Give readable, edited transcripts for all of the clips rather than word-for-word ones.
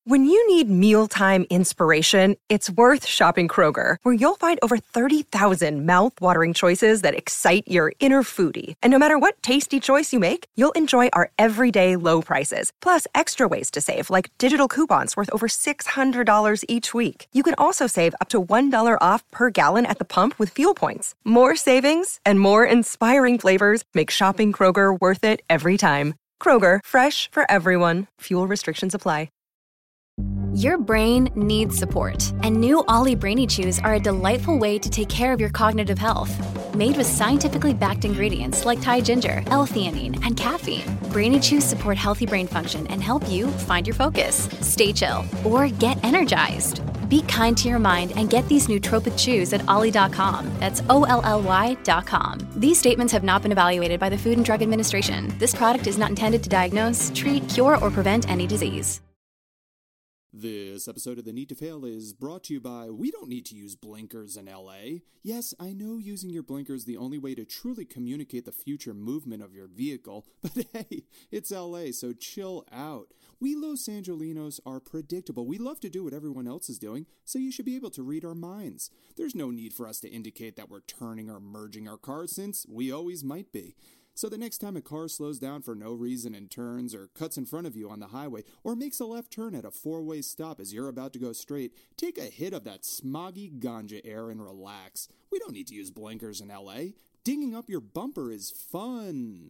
When you need mealtime inspiration, it's worth shopping Kroger, where you'll find over 30,000 mouth-watering choices that excite your inner foodie. And no matter what tasty choice you make, you'll enjoy our everyday low prices, plus extra ways to save, like digital coupons worth over $600 each week. You can also save up to $1 off per gallon at the pump with fuel points. More savings and more inspiring flavors make shopping Kroger worth it every time. Kroger, fresh for everyone. Fuel restrictions apply. Your brain needs support, and new Ollie Brainy Chews are a delightful way to take care of your cognitive health. Made with scientifically backed ingredients like Thai ginger, L-theanine, and caffeine, Brainy Chews support healthy brain function and help you find your focus, stay chill, or get energized. Be kind to your mind and get these nootropic chews at ollie.com. That's OLLY.com. These statements have not been evaluated by the Food and Drug Administration. This product is not intended to diagnose, treat, cure, or prevent any disease. This episode of The Need to Fail is brought to you by We Don't Need to Use Blinkers in LA. Yes, I know using your blinkers is the only way to truly communicate the future movement of your vehicle, but hey, it's LA, so chill out. We Los Angelinos are predictable. We love to do what everyone else is doing, so you should be able to read our minds. There's no need for us to indicate that we're turning or merging our cars, since we always might be. So the next time a car slows down for no reason and turns, or cuts in front of you on the highway, or makes a left turn at a four-way stop as you're about to go straight, take a hit of that smoggy ganja air and relax. We don't need to use blinkers in LA. Dinging up your bumper is fun.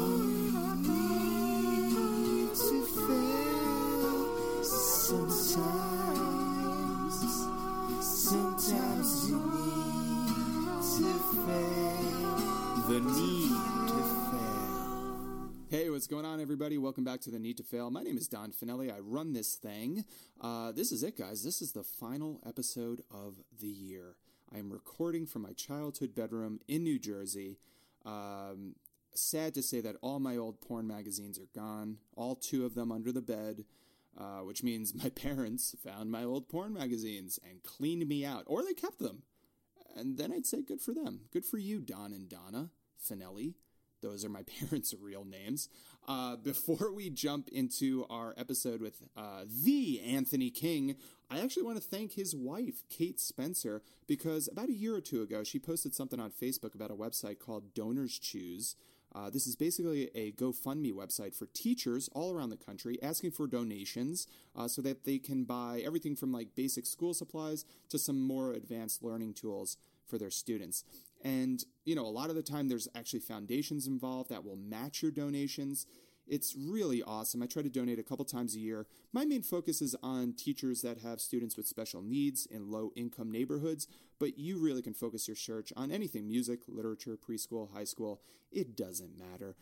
Sometimes you need to fail. The Need to Fail. Hey, what's going on, everybody? Welcome back to The Need to Fail. My name is Don Finelli. I run this thing. This is it, guys. This is the final episode of the year. I am recording from my childhood bedroom in New Jersey. Sad to say that all my old porn magazines are gone, all two of them under the bed, which means my parents found my old porn magazines and cleaned me out, or they kept them. And then I'd say good for them. Good for you, Don and Donna Finelli. Those are my parents' real names. Before we jump into our episode with the Anthony King, I actually want to thank his wife, Kate Spencer, because about a year or two ago, she posted something on Facebook about a website called Donors Choose. This is basically a GoFundMe website for teachers all around the country asking for donations so that they can buy everything from like basic school supplies to some more advanced learning tools for their students. And, you know, a lot of the time there's actually foundations involved that will match your donations. It's really awesome. I try to donate a couple times a year. My main focus is on teachers that have students with special needs in low-income neighborhoods, but you really can focus your search on anything: music, literature, preschool, high school. It doesn't matter.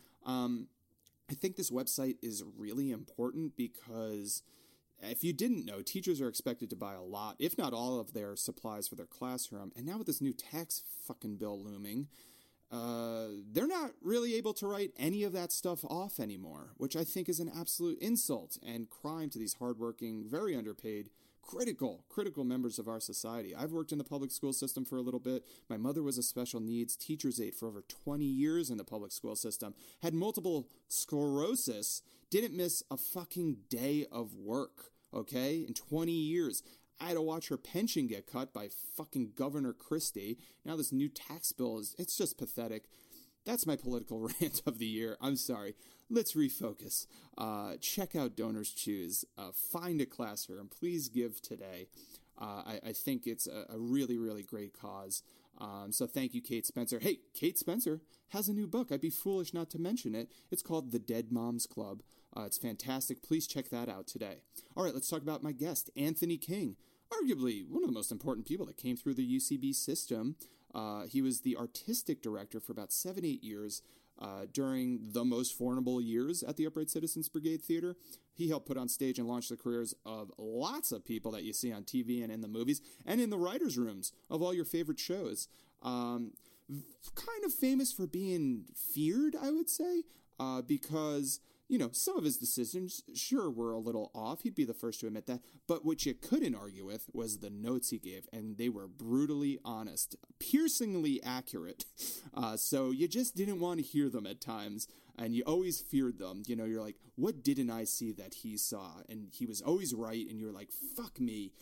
I think this website is really important because if you didn't know, teachers are expected to buy a lot, if not all, of their supplies for their classroom. And now with this new tax fucking bill looming, they're not really able to write any of that stuff off anymore, which I think is an absolute insult and crime to these hardworking, very underpaid, critical members of our society. I've worked in the public school system for a little bit. My mother was a special needs teacher's aide for over 20 years in the public school system, had multiple sclerosis, didn't miss a fucking day of work, okay, in 20 years. I had to watch her pension get cut by fucking Governor Christie. Now this new tax bill it's just pathetic. That's my political rant of the year. I'm sorry. Let's refocus. Check out Donors Choose. Find a classroom. Please give today. I think it's a really, really great cause. So thank you, Kate Spencer. Hey, Kate Spencer has a new book. I'd be foolish not to mention it. It's called The Dead Moms Club. It's fantastic. Please check that out today. All right, let's talk about my guest, Anthony King. Arguably one of the most important people that came through the UCB system. He was the artistic director for about 7-8 years during the most formidable years at the Upright Citizens Brigade Theater. He helped put on stage and launch the careers of lots of people that you see on TV and in the movies and in the writers' rooms of all your favorite shows. Kind of famous for being feared, I would say, because some of his decisions, sure, were a little off. He'd be the first to admit that. But what you couldn't argue with was the notes he gave, and they were brutally honest, piercingly accurate. So you just didn't want to hear them at times, and you always feared them. You're like, what didn't I see that he saw? And he was always right, and you're like, fuck me.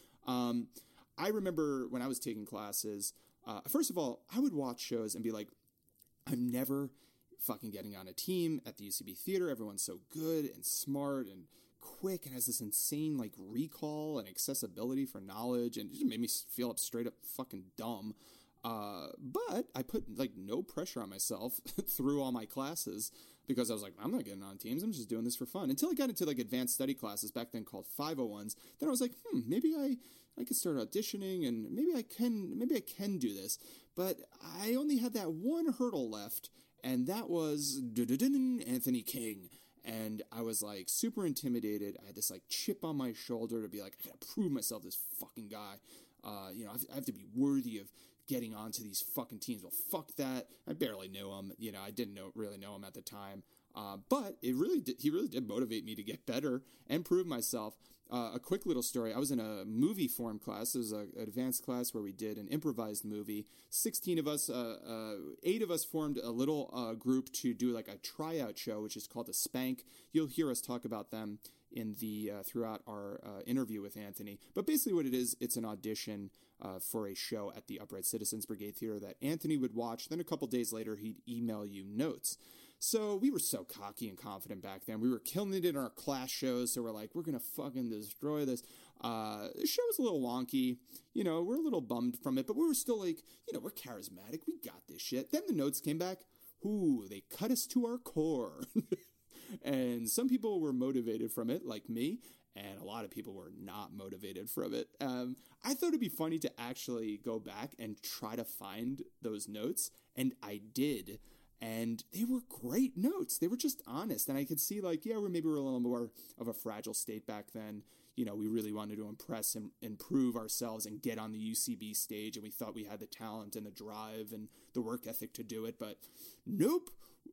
I remember when I was taking classes, first of all, I would watch shows and be like, I'm never fucking getting on a team at the UCB theater. Everyone's so good and smart and quick and has this insane like recall and accessibility for knowledge, and it just made me feel straight up fucking dumb. But I put like no pressure on myself through all my classes because I was like, I'm not getting on teams. I'm just doing this for fun. Until I got into like advanced study classes back then called 501s. Then I was like, maybe I could start auditioning and maybe I can do this. But I only had that one hurdle left, and that was Anthony King. And I was like super intimidated. I had this like chip on my shoulder to be like, I gotta prove myself this fucking guy. I have to be worthy of getting onto these fucking teams. Well, fuck that. I barely knew him. I didn't really know him at the time. But he really did motivate me to get better and prove myself. A quick little story. I was in a movie form class. It was an advanced class where we did an improvised movie. 16 of us, 8 of us formed a little group to do like a tryout show, which is called a Spank. You'll hear us talk about them in the throughout our interview with Anthony. But basically what it is, it's an audition for a show at the Upright Citizens Brigade Theater that Anthony would watch. Then a couple days later, he'd email you notes. So we were so cocky and confident back then. We were killing it in our class shows, so we're like, we're going to fucking destroy this. The show was a little wonky. We're a little bummed from it, but we were still like, we're charismatic. We got this shit. Then the notes came back. Ooh, they cut us to our core. And some people were motivated from it, like me, and a lot of people were not motivated from it. I thought it'd be funny to actually go back and try to find those notes, and I did. And they were great notes. They were just honest. And I could see like, we're a little more of a fragile state back then. We really wanted to impress and improve ourselves and get on the UCB stage. And we thought we had the talent and the drive and the work ethic to do it. But nope.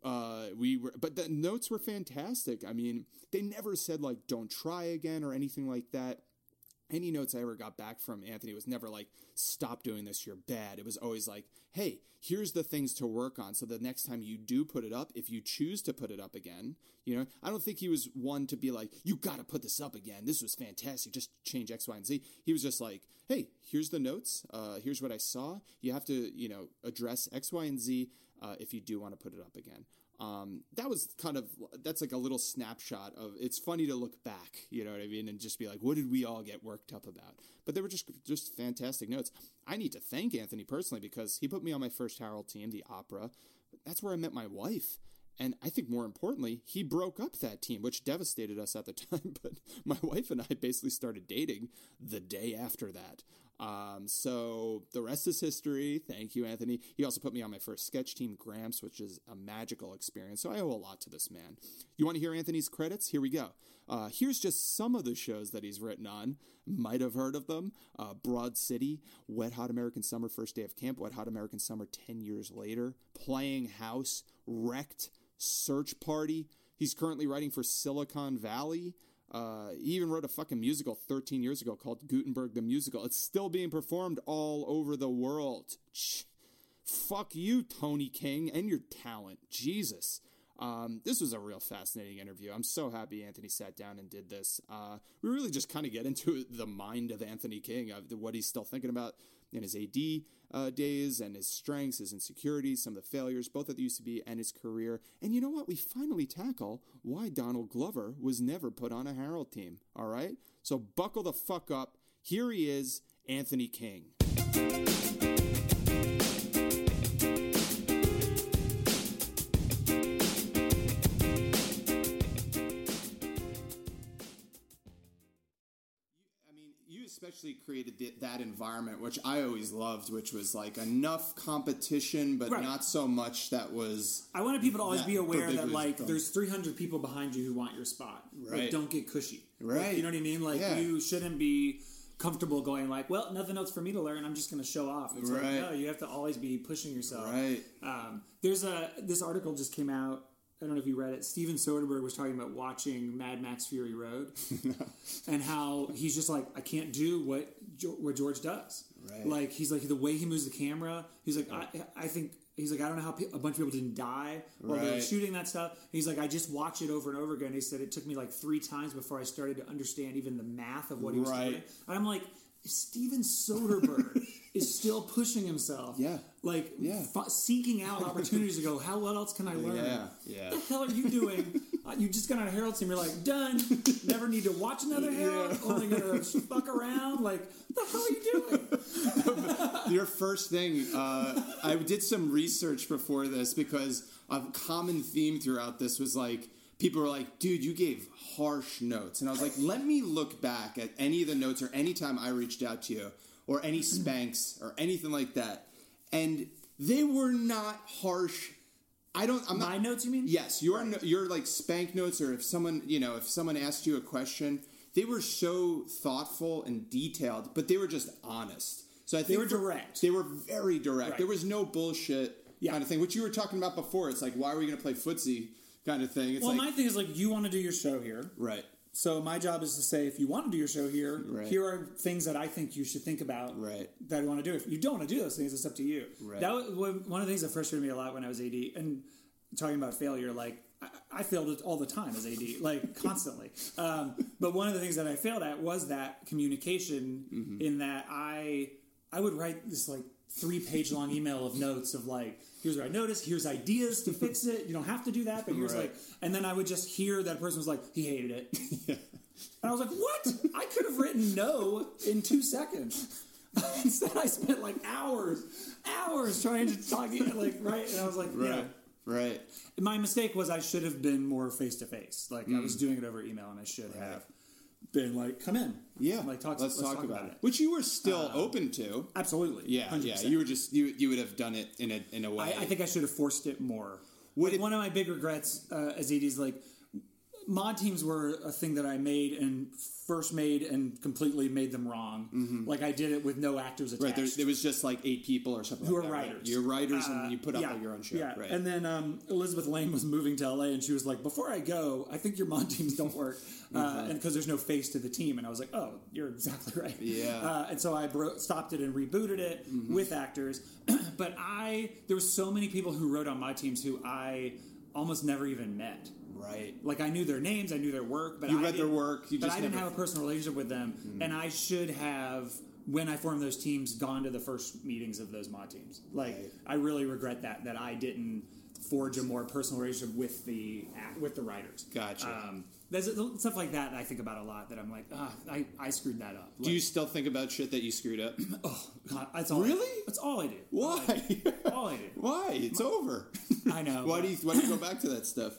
But the notes were fantastic. I mean, they never said like, don't try again or anything like that. Any notes I ever got back from Anthony was never like, stop doing this, you're bad. It was always like, hey, here's the things to work on. So the next time you do put it up, if you choose to put it up again, I don't think he was one to be like, you got to put this up again. This was fantastic. Just change X, Y, and Z. He was just like, hey, here's the notes. Here's what I saw. You have to, address X, Y, and Z if you do want to put it up again. That's like a little snapshot of, it's funny to look back, you know what I mean? And just be like, what did we all get worked up about? But they were just fantastic notes. I need to thank Anthony personally because he put me on my first Harold team, the opera. That's where I met my wife. And I think more importantly, he broke up that team, which devastated us at the time. But my wife and I basically started dating the day after that. So the rest is history. Thank you, Anthony. He also put me on my first sketch team, Gramps, which is a magical experience. So I owe a lot to this man. You want to hear Anthony's credits? Here we go. Here's just some of the shows that he's written on. Might have heard of them. Broad City, Wet Hot American Summer, First Day of Camp, Wet Hot American Summer 10 years later, Playing House, Wrecked, Search Party. He's currently writing for Silicon Valley. He even wrote a fucking musical 13 years ago called Gutenberg the Musical. It's still being performed all over the world. Fuck you, Tony King, and your talent. Jesus. This was a real fascinating interview. I'm so happy Anthony sat down and did this. We really just kind of get into the mind of Anthony King, what he's still thinking about in his AD days and his strengths, his insecurities, some of the failures, both at the UCB and his career. And you know what? We finally tackle why Donald Glover was never put on a Harold team. All right? So buckle the fuck up. Here he is, Anthony King. Especially created that environment, which I always loved, which was like enough competition, but not so much that was... I wanted people to always be aware that, like, there's 300 people behind you who want your spot. Right. Like, don't get cushy. Right. Like, you know what I mean? Like, you shouldn't be comfortable going like, well, nothing else for me to learn, I'm just going to show off. It's like, no, you have to always be pushing yourself. Right. There's this article just came out I don't know if you read it. Steven Soderbergh was talking about watching Mad Max Fury Road, and how he's just like, I can't do what George does. Right. Like he's like the way he moves the camera. He's like, I think he's like, I don't know how a bunch of people didn't die while they were shooting that stuff. And he's like, I just watch it over and over again. He said it took me like 3 times before I started to understand even the math of what he was doing. And I'm like, Steven Soderbergh is still pushing himself. Yeah. Like, seeking out opportunities to go, what else can I learn? Yeah. What the hell are you doing? You just got on a Herald team, you're like, done. Never need to watch another Herald. Only gonna fuck around. Like, what the hell are you doing? Your first thing, I did some research before this because a common theme throughout this was like, people were like, dude, you gave harsh notes. And I was like, let me look back at any of the notes or any time I reached out to you or any spanks or anything like that. And they were not harsh. I'm not. My notes, you mean? Yes. Your like spank notes, or if someone asked you a question, they were so thoughtful and detailed, but they were just honest. So I think they were direct. They were very direct. Right. There was no bullshit kind of thing, which you were talking about before. It's like, why are we going to play footsie kind of thing? It's well, like, my thing is like, you want to do your show here. Right. So my job is to say, if you want to do your show here, right. here are things that I think you should think about that I want to do. If you don't want to do those things, it's up to you. Right. That was one of the things that frustrated me a lot when I was AD. And talking about failure, like, I failed it all the time as AD, like, constantly. But one of the things that I failed at was that communication, in that I would write this, like, 3-page long email of notes of, like, here's what I noticed, here's ideas to fix it, you don't have to do that, but here's like, and then I would just hear that person was like, he hated it. And I was like, what? I could have written no in 2 seconds. Instead I spent like hours trying to talk, like, right? And I was like, Right. My mistake was I should have been more face-to-face. Like, I was doing it over email, and I should have been like, come in. Yeah. Like, let's talk about it. Which you were still open to. Absolutely. Yeah, 100%. Yeah. You were just, you would have done it in a way. I think I should have forced it more. One of my big regrets as AD is, like, mod teams were a thing that I first made and completely made them wrong. Mm-hmm. Like, I did it with no actors attached. Right, there was just like 8 people or something who like were that. writers. Right? You're writers and you put up your own show. Yeah, right. And then Elizabeth Lane was moving to LA and she was like, before I go, I think your mod teams don't work. And because there's no face to the team. And I was like, oh, you're exactly right. Yeah. And so I stopped it and rebooted it with actors. But there were so many people who wrote on my teams who I almost never even met. Right. Like, I knew their names, I knew their work, but you read their work. But I didn't have a personal relationship with them, and I should have, when I formed those teams, gone to the first meetings of those mod teams. Like, I really regret that I didn't forge a more personal relationship with the writers. Gotcha. There's stuff like that I think about a lot. That I'm like, I screwed that up. Do you still think about shit that you screwed up? Oh God, that's all. Really? That's all I do. Why? All I do. Why? It's over. I know. Why do you go back to that stuff?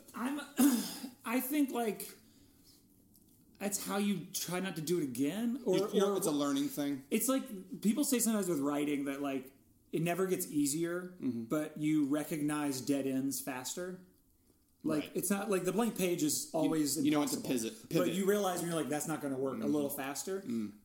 I think, like, that's how you try not to do it again. Or it's a learning thing. It's like people say sometimes with writing that, like, it never gets easier, but you recognize dead ends faster. Like, it's not like the blank page is always you know what to impossible. pivot. But you realize when you're like, that's not going to work a little faster.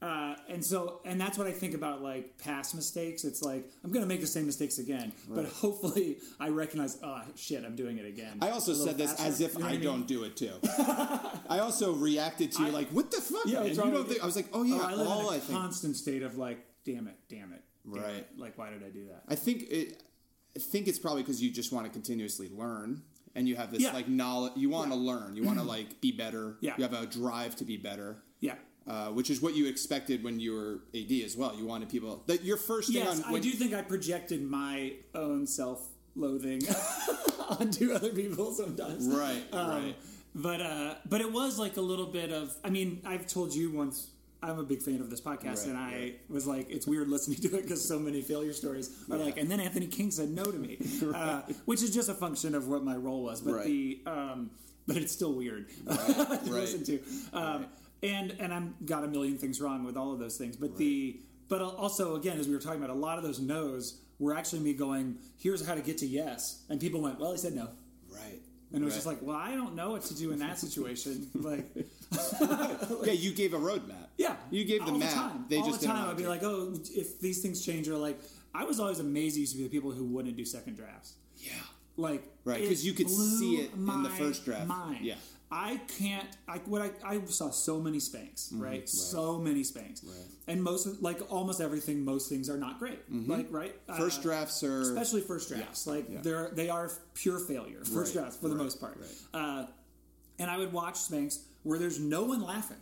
And that's what I think about, like, past mistakes. It's like, I'm going to make the same mistakes again, but hopefully I recognize, oh shit, I'm doing it again. I also said this as if I don't do it too. I also reacted to you like, what the fuck? Yeah, and you don't think, I was like, oh yeah, I live in a constant state of, like, damn it. Right. Like, why did I do that? I think it's probably because you just want to continuously learn. And you have this like knowledge. You want to learn. You want to like be better. Yeah. You have a drive to be better. Yeah. Which is what you expected when you were AD as well. You wanted people that your first thing. Yes, I do think I projected my own self-loathing onto other people sometimes. Right. Right. But it was like a little bit of. I mean, I've told you once. I'm a big fan of this podcast, and I was like, it's weird listening to it because so many failure stories are like, and then Anthony King said no to me, which is just a function of what my role was. But but it's still weird to listen to. And I'm got a million things wrong with all of those things. But but also, again, as we were talking about, a lot of those no's were actually me going, here's how to get to yes, and people went, well, he said no. Right. And it was just like, well, I don't know what to do in that situation. Like, yeah, you gave a roadmap. Yeah, you gave the map. All the time, I'd be like, oh, if these things change, or like, I was always amazed. Used to be the people who wouldn't do second drafts. Yeah, Like, right, because you could see it in the first draft. Mind. Yeah. I can't. I saw so many spanks, right? So many spanks, right. And almost everything. Most things are not great. Like, right? First drafts are, especially first drafts. They are pure failure. First drafts for the most part. Right. And I would watch spanks where there's no one laughing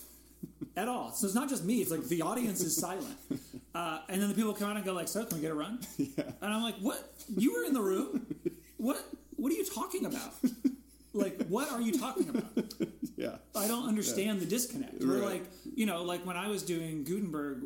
at all. So it's not just me. It's like the audience is silent. And then the people come out and go like, "So, can we get a run?" Yeah. And I'm like, "What? You were in the room? What are you talking about?" Like, what are you talking about? Yeah. I don't understand the disconnect. We're like, like when I was doing Gutenberg,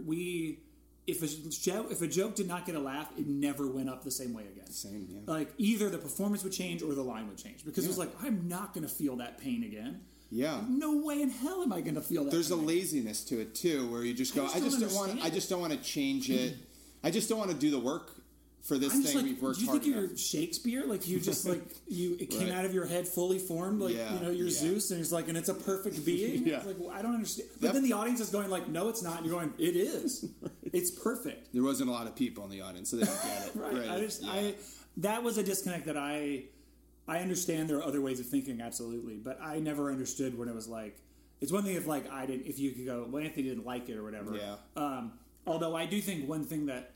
if a joke did not get a laugh, it never went up the same way again. Same, yeah. Like, either the performance would change or the line would change. Because it was like, I'm not going to feel that pain again. Yeah. No way in hell am I going to feel that There's pain. a laziness to it, too, where you just go, I just don't want to change it. I just don't want to do the work for this thing we've worked hard Do you think you're Shakespeare? Like, you just, it came out of your head fully formed, you're Zeus, and and it's a perfect being? Yeah. It's like, well, I don't understand. But then the audience is going like, no, it's not. And you're going, it is. It's perfect. There wasn't a lot of people in the audience, so they didn't get it. Right. That was a disconnect that I understand there are other ways of thinking, absolutely, but I never understood when it was like, it's one thing if you could go, well, Anthony didn't like it or whatever. Yeah. Although I do think one thing that,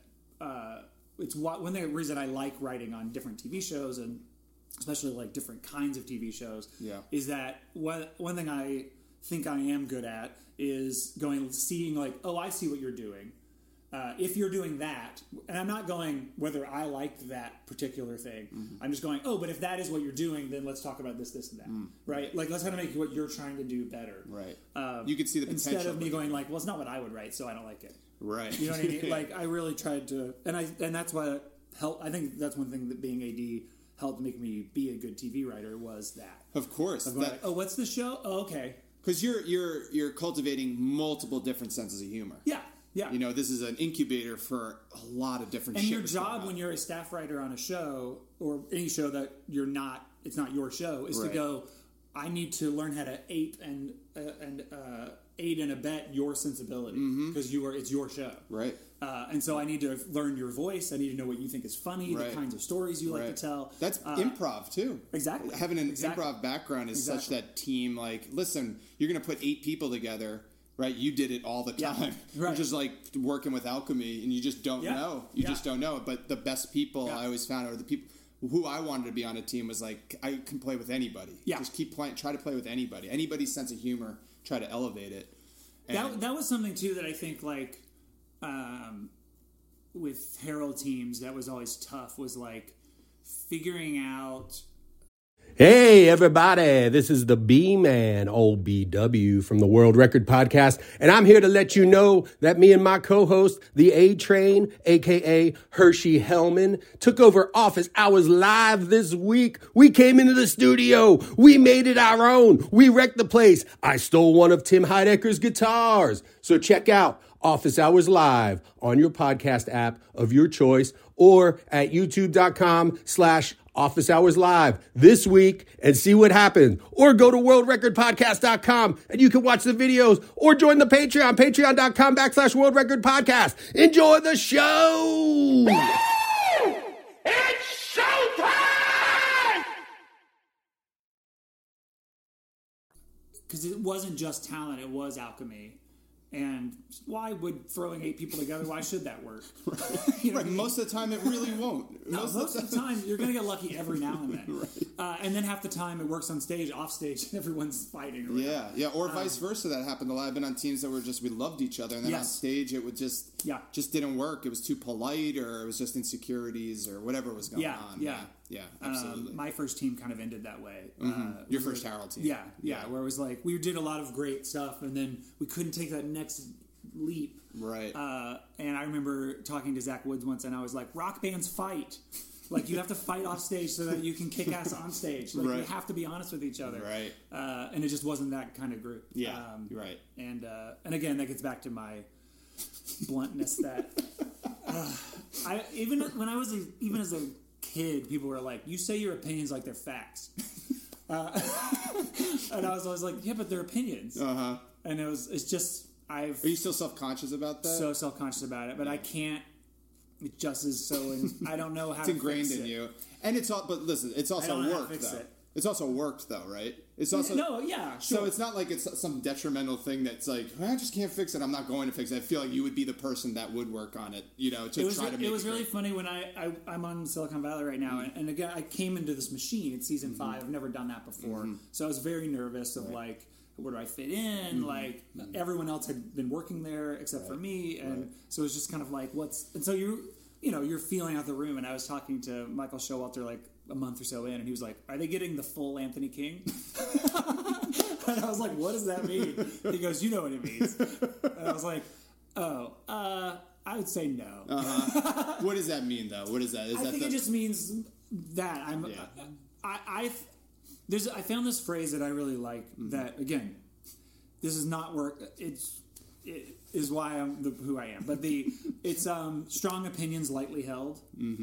it's one reason I like writing on different TV shows, and especially like different kinds of TV shows, is that one thing I think I am good at is seeing like, oh, I see what you're doing. If you're doing that, and I'm not going whether I liked that particular thing, I'm just going, oh, but if that is what you're doing, then let's talk about this, and that, right? Like, let's kind of make what you're trying to do better. Right. You could see the potential. Instead of me going like, well, it's not what I would write, so I don't like it. Right. You know what I mean? Like, I really tried to, and that's what helped. I think that's one thing that being AD helped make me be a good TV writer was that. Of course. Oh, what's the show? Oh, okay. Because you're cultivating multiple different senses of humor. Yeah. Yeah. This is an incubator for a lot of different shit. And your job when you're a staff writer on a show, or any show that it's not your show, is to go, I need to learn how to aid and abet your sensibility, because it's your show. Right. And so I need to learn your voice. I need to know what you think is funny, the kinds of stories you like to tell. That's improv, too. Exactly. Having an improv background is such that team, like, listen, you're going to put 8 people together. Right, you did it all the time. Yeah, right. You're just like working with alchemy, and you just don't know. You just don't know. But the best people I always found are the people who I wanted to be on a team. Was like, I can play with anybody. Yeah, just keep playing. Try to play with anybody. Anybody's sense of humor. Try to elevate it. And that was something too that I think like with Herald teams that was always tough. Was like figuring out. Hey, everybody, this is the B-Man, OBW from the World Record Podcast, and I'm here to let you know that me and my co-host, the A-Train, a.k.a. Hershey Hellman, took over Office Hours Live this week. We came into the studio. We made it our own. We wrecked the place. I stole one of Tim Heidecker's guitars. So check out Office Hours Live on your podcast app of your choice or at youtube.com/Office Hours Live this week and see what happens. Or go to worldrecordpodcast.com and you can watch the videos or join the Patreon, patreon.com/worldrecordpodcast. Enjoy the show! It's showtime! Because it wasn't just talent, it was alchemy. And why would throwing 8 people together, why should that work? Right. Most of the time, it really won't. Most of the time, you're going to get lucky every now and then. And then half the time, it works on stage, off stage, everyone's fighting. Yeah. Or vice versa. That happened a lot. I've been on teams that were just, we loved each other. And then on stage, it would just didn't work. It was too polite, or it was just insecurities, or whatever was going on. Yeah, absolutely. My first team kind of ended that way. Your first Herald team. Yeah. Where it was like, we did a lot of great stuff, and then we couldn't take that next leap. Right. And I remember talking to Zach Woods once, and I was like, rock bands fight. Like, you have to fight off stage so that you can kick ass on stage. Like, you have to be honest with each other. Right. And it just wasn't that kind of group. Yeah, right. And again, that gets back to my bluntness that even as a kid, people were like, you say your opinions like they're facts. And I was always like, yeah, but they're opinions. And it's just, Are you still self-conscious about that? So self-conscious about it, but I can't It just is so. I don't know how. It's ingrained in you, and it's all. But listen, it's also worked though. It's also worked though, right? It's also sure. So it's not like it's some detrimental thing that's like I just can't fix it. I'm not going to fix it. I feel like you would be the person that would work on it. To try to make it. It was really funny when I'm on Silicon Valley right now, and again I came into this machine. It's season 5. I've never done that before, so I was very nervous of like. Where do I fit in? Like everyone else had been working there except for me, and so it was just kind of like and so you're feeling out the room. And I was talking to Michael Showalter like a month or so in, and he was like, "Are they getting the full Anthony King?" And I was like, "What does that mean?" He goes, "You know what it means." And I was like, "Oh, I would say no." What does that mean though? What is that? I think it just means that I'm. Yeah. I found this phrase that I really like. That again, this is not work. It is why I'm who I am. But it's strong opinions lightly held,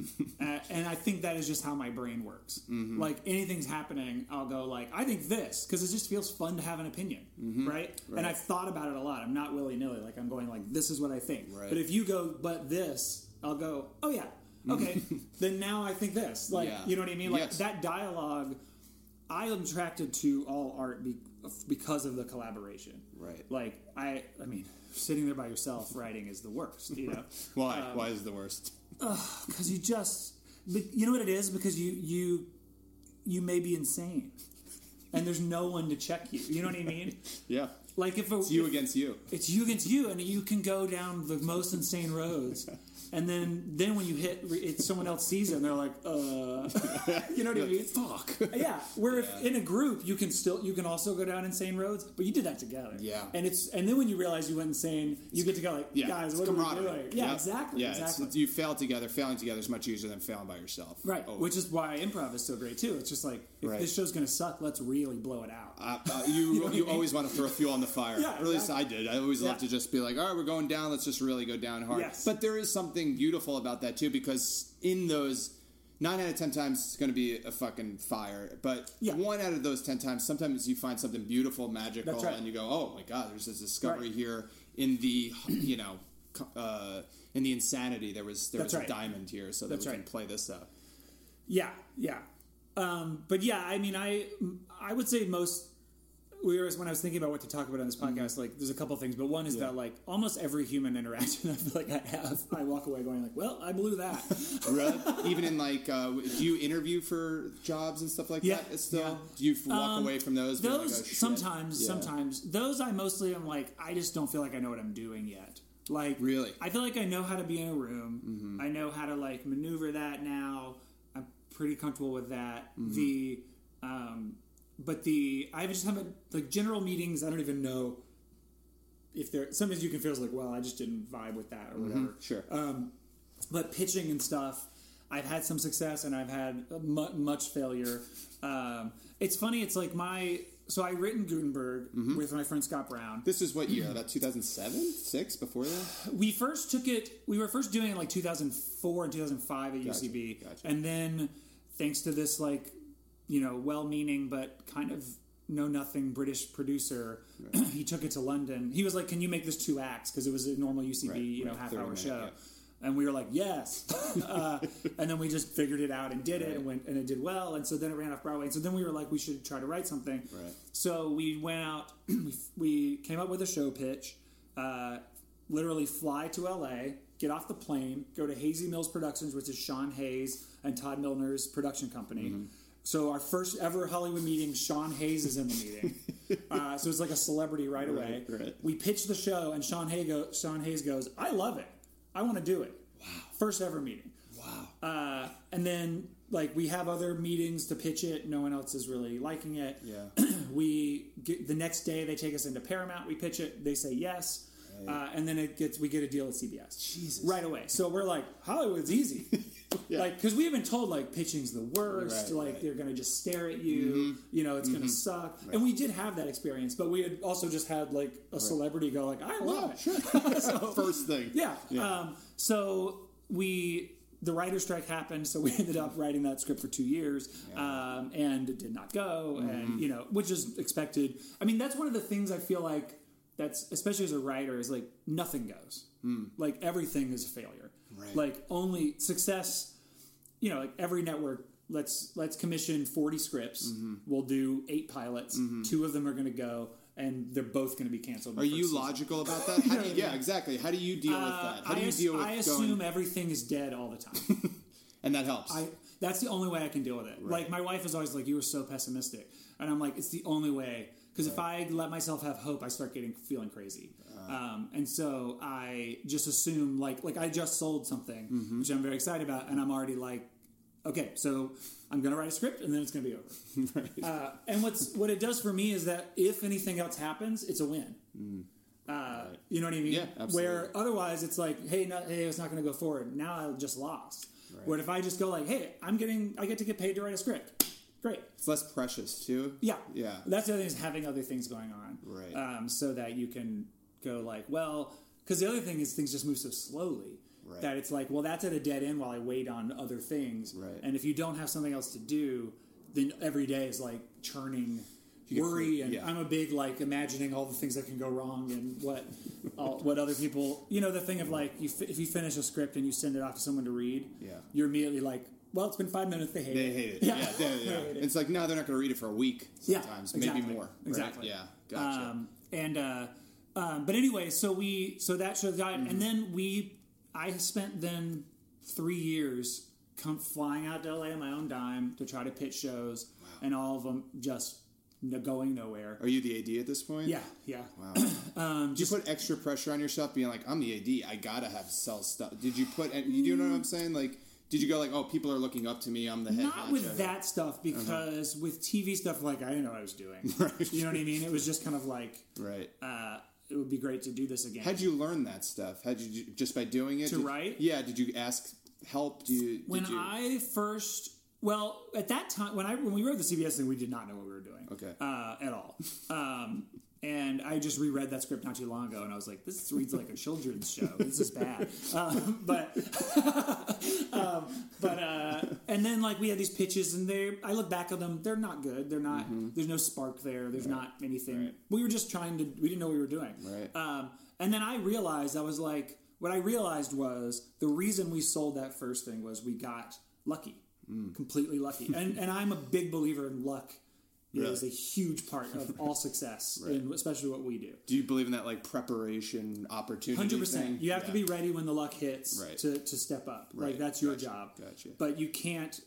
and I think that is just how my brain works. Like anything's happening, I'll go like I think this because it just feels fun to have an opinion, right? And I've thought about it a lot. I'm not willy nilly. Like I'm going like this is what I think. Right. But if you go but this, I'll go oh yeah okay. Then now I think this. Like you know what I mean? Like that dialogue. I am attracted to all art because of the collaboration. Right. Like, I mean, sitting there by yourself writing is the worst, Why? Why is it the worst? Because you know what it is? Because you may be insane. And there's no one to check you. You know what I mean? Yeah. Like it's you against you. It's you against you, and you can go down the most insane roads. And then when you hit, someone else sees it, and they're like, you know what I mean? Fuck. Yeah. Where if in a group you can also go down insane roads, but you did that together. Yeah. And then when you realize you went insane, you get to go like, guys, what are we doing? Yeah, exactly. Yeah, exactly. You fail together. Failing together is much easier than failing by yourself. Right. Always. Which is why improv is so great too. It's just like if this show's gonna suck, let's really blow it out. You always want to throw fuel on the fire. Yeah. Or at least I did. I always love to just be like, all right, we're going down. Let's just really go down hard. Yes. But there is something beautiful about that too, because in those 9 out of 10 times it's going to be a fucking fire, but 1 out of those 10 times, sometimes you find something beautiful, magical, and you go, "Oh my god, there's this discovery here in the in the insanity. There was a diamond here, so that we can play this up." Yeah, yeah, but yeah, I mean, I would say most. When I was thinking about what to talk about on this podcast, like there's a couple things, but one is that like almost every human interaction I feel like I have, I walk away going like, well, I blew that. Really? Even in like, do you interview for jobs and stuff like that? Still, do you walk away from those? Those like, oh, sometimes. Those I mostly am like, I just don't feel like I know what I'm doing yet. Like, really, I feel like I know how to be in a room. I know how to like maneuver that now. I'm pretty comfortable with that. But I just haven't, like, general meetings, I don't even know if they're, sometimes you can feel like, well, I just didn't vibe with that or whatever. Sure. But pitching and stuff, I've had some success and I've had much failure. It's funny, it's like so I written Gutenberg with my friend Scott Brown. This is what year? About 2007? 6? Before that? We were first doing it in like 2004 and 2005 at UCB. Gotcha. And then, thanks to this, like, well-meaning but kind of know-nothing British producer, he took it to London. He was like, "Can you make this 2 acts?" Because it was a normal UCB, half-hour show. And we were like, "Yes." And then we just figured it out and did it, and it did well. And so then it ran off Broadway. And so then we were like, we should try to write something. Right. So we went out. we came up with a show pitch. Literally fly to LA, get off the plane, go to Hazy Mills Productions, which is Sean Hayes and Todd Milner's production company. So our first ever Hollywood meeting, Sean Hayes is in the meeting. So it's like a celebrity right away. Right. We pitch the show, and Sean Hayes goes, "I love it. I want to do it." Wow. First ever meeting. Wow. And then, like, we have other meetings to pitch it. No one else is really liking it. Yeah. The next day, they take us into Paramount. We pitch it. They say yes. And then we get a deal at CBS. Jesus. Right away. So we're like, Hollywood's easy. Like, because we have been told, like, pitching's the worst. They're going to just stare at you. It's going to suck. Right. And we did have that experience, but we had also just had, like, a celebrity go, like, "I love it." Sure. So, first thing. Yeah. So the writer's strike happened, so we ended up writing that script for 2 years, and it did not go, and, which is expected. I mean, that's one of the things I feel like that's especially as a writer is like nothing goes. Like everything is a failure. Right. Like only success. You know, like every network. Let's commission 40 scripts. We'll do 8 pilots. 2 of them are going to go, and they're both going to be canceled. Are you logical about that? How do you, yeah, exactly. How do you deal with that? How do you deal with I assume everything is dead all the time. And that helps. That's the only way I can deal with it. Right. Like, my wife is always like, you were so pessimistic. And I'm like, it's the only way. Because if I let myself have hope, I start feeling crazy. And so I just assume, like I just sold something, which I'm very excited about, and I'm already like, okay, so I'm going to write a script, and then it's going to be over. Right. And what it does for me is that if anything else happens, it's a win. You know what I mean? Yeah, absolutely. Where otherwise it's like, hey, it's not going to go forward. Now I just lost. Right. Where if I just go like, hey, I get to get paid to write a script. Great. It's less precious too. Yeah. Yeah. That's the other thing, is having other things going on. Right. So that you can go like, well, because the other thing is things just move so slowly. Right. That it's like, well, that's at a dead end while I wait on other things. Right. And if you don't have something else to do, then every day is like churning worry. And I'm a big like imagining all the things that can go wrong and what other people, you know, the thing of like, if you finish a script and you send it off to someone to read, you're immediately like, well, it's been 5 minutes. They hate it. Yeah. It's like, no, they're not going to read it for a week sometimes, exactly. maybe more. Right? Exactly. Yeah. Gotcha. But anyway, so that show died, and then I spent then 3 years flying out to LA on my own dime to try to pitch shows, and all of them just going nowhere. Are you the AD at this point? Yeah. Wow. Did you put extra pressure on yourself, being like, I'm the AD, I gotta have sell stuff? Did you put? You know what I'm saying? Like, did you go like, oh, people are looking up to me, I'm the head? Not with that stuff, because with TV stuff, like, I didn't know what I was doing. Right. You know what I mean? It was just kind of like, right. It would be great to do this again. How'd you learn that stuff? How'd you just by doing it? Write? Yeah. Did you ask help? Well, at that time, when we wrote the CBS thing, we did not know what we were doing. Okay. At all. And I just reread that script not too long ago, and I was like, this reads like a children's show. This is bad. And then like we had these pitches, and I look back at them, they're not good. They're not. There's no spark there. There's not anything. Right. We were just we didn't know what we were doing. Right. And then I realized, what I realized was the reason we sold that first thing was we got lucky, completely lucky. And I'm a big believer in luck. Really? Is a huge part of all success, and especially what we do. Do you believe in that like preparation opportunity 100%. thing? You have to be ready when the luck hits to step up. Right. Like that's your job. Gotcha. But you can't.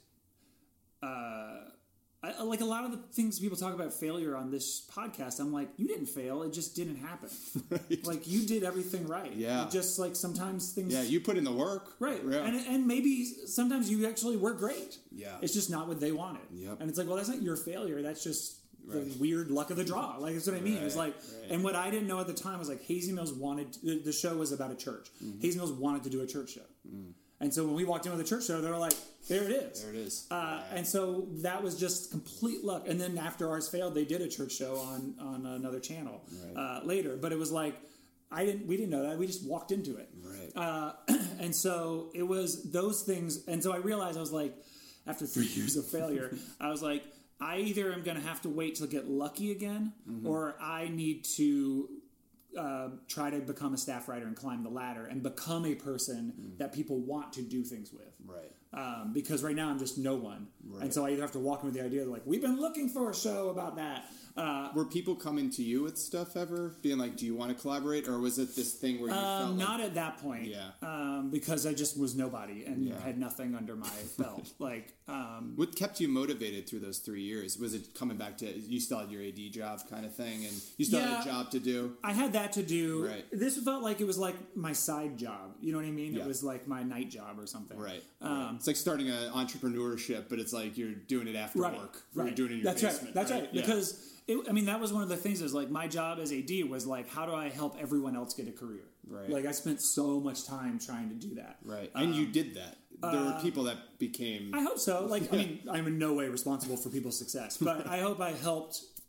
Like a lot of the things people talk about failure on this podcast, I'm like, you didn't fail. It just didn't happen. Right. Like you did everything right. Yeah. It just like sometimes things. Yeah, you put in the work. Right. Yeah. And maybe sometimes you actually were great. Yeah. It's just not what they wanted. Yep. And it's like, well, that's not your failure. That's just the weird luck of the draw. Like that's what I mean. It's like, and what I didn't know at the time was like Hazy Mills wanted the show was about a church. Hazy Mills wanted to do a church show. And so when we walked in with a church show, they were like, there it is. There it is. And so that was just complete luck. And then after ours failed, they did a church show on another channel later. But it was like, we didn't know that. We just walked into it. Right. And so it was those things. And so I realized, I was like, after 3 years of failure, I was like, I either am going to have to wait till get lucky again, or I need to try to become a staff writer and climb the ladder and become a person that people want to do things with. Right. Because right now I'm just no one. Right. And so I either have to walk in with the idea like, we've been looking for a show about that. Were people coming to you with stuff ever? Being like, do you want to collaborate? Or was it this thing where you felt not at that point. Yeah. Because I just was nobody and had nothing under my belt. What kept you motivated through those 3 years? Was it coming back to, you still had your AD job kind of thing, and you still had a job to do? I had that to do. Right. This felt like it was like my side job. You know what I mean? Yeah. It was like my night job or something. Right. It's like starting an entrepreneurship, but it's like you're doing it after work. Right. You're doing it in your basement. That's right. Yeah. Because, that was one of the things is like my job as AD was like, how do I help everyone else get a career? Right. Like I spent so much time trying to do that. Right. And you did that. There were people that became... I hope so. Like, I'm in no way responsible for people's success, but I hope I helped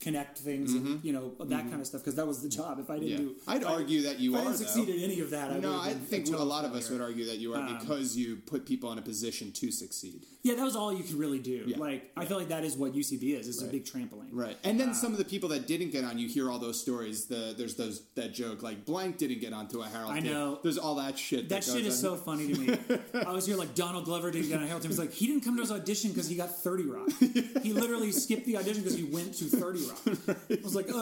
connect things and that kind of stuff, because that was the job. If I didn't I'd argue that you if are, I didn't succeed at any of that, I think a lot of us would argue that you are, because you put people in a position to succeed. Yeah, that was all you could really do. I feel like that is what UCB is. It's a big trampoline. Right. And then some of the people that didn't get on, you hear all those stories. There's that joke, like, blank didn't get onto a Harold team. I know. There's all that shit. That shit is so funny to me. I always hear, like, Donald Glover didn't get on a Harold team. It's like, he didn't come to his audition because he got 30 Rock. He literally skipped the audition because he went to 30 Rock. I was like,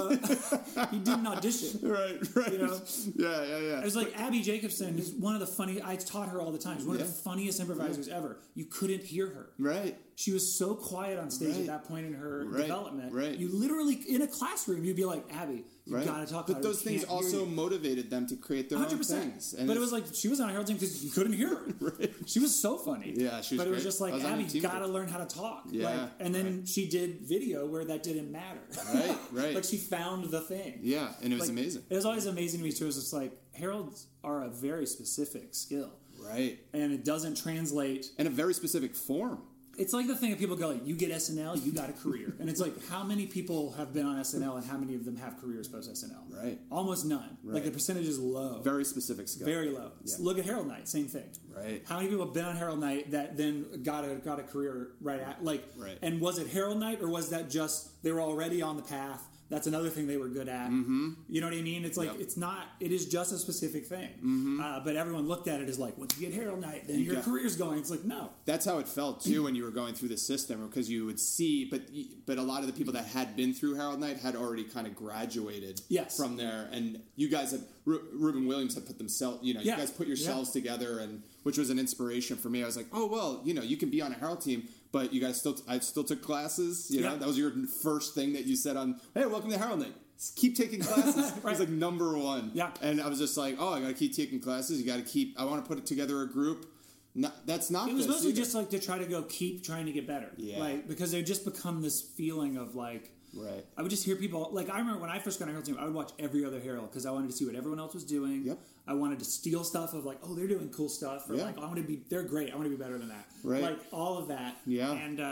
he didn't audition. Right. You know? Yeah. It was like Abby Jacobson is one of the funny. I taught her all the time. She's one of the funniest improvisers ever. You couldn't hear her. Right. She was so quiet on stage at that point in her development. Right. You literally, in a classroom, you'd be like, Abby, you gotta talk. But those things also motivated them to create their 100%. Own things. And but it was like she was on a Harold team because you couldn't hear her. Right. She was so funny. Yeah, she was. But it was great. just like, Abby, you gotta learn how to talk. Yeah. And then she did video where that didn't matter. Right. Like she found the thing. Yeah, and it was amazing. It was always amazing to me too. It was just like Heralds are a very specific skill. Right. And it doesn't translate. In a very specific form. It's like the thing that people go like, you get SNL, you got a career. And it's like, how many people have been on SNL and how many of them have careers post-SNL? Right. Almost none. Right. Like the percentage is low. Very specific skill. Very low. Yeah. Look at Harold Knight, same thing. Right. How many people have been on Harold Knight that then got a career right at, like, right. And was it Harold Knight or was that just, they were already on the path? That's another thing they were good at. Mm-hmm. You know what I mean? It's like, it's not, it is just a specific thing. Mm-hmm. But everyone looked at it as like, once you get Harold Knight, then your career's going. It's like, no. That's how it felt, too, when you were going through the system, because you would see, but a lot of the people that had been through Harold Knight had already kind of graduated from there. And you guys had, Ruben Williams had put themselves, you guys put yourselves together, and which was an inspiration for me. I was like, oh, well, you can be on a Harold team, but you guys I still took classes. You know, that was your first thing that you said on, hey, welcome to Harold Knight. Keep taking classes. It was like number one. Yeah. And I was just like, oh, I got to keep taking classes. I want to put together a group. That's not. It was mostly just like to try to keep trying to get better. Yeah. Like, because they just become this feeling of like. Right. I would just hear people, like, I remember when I first got on a Harold team, I would watch every other Harold because I wanted to see what everyone else was doing. Yep. I wanted to steal stuff of like, oh, they're doing cool stuff. Or like, they're great. I want to be better than that. Right. Like, all of that. Yeah.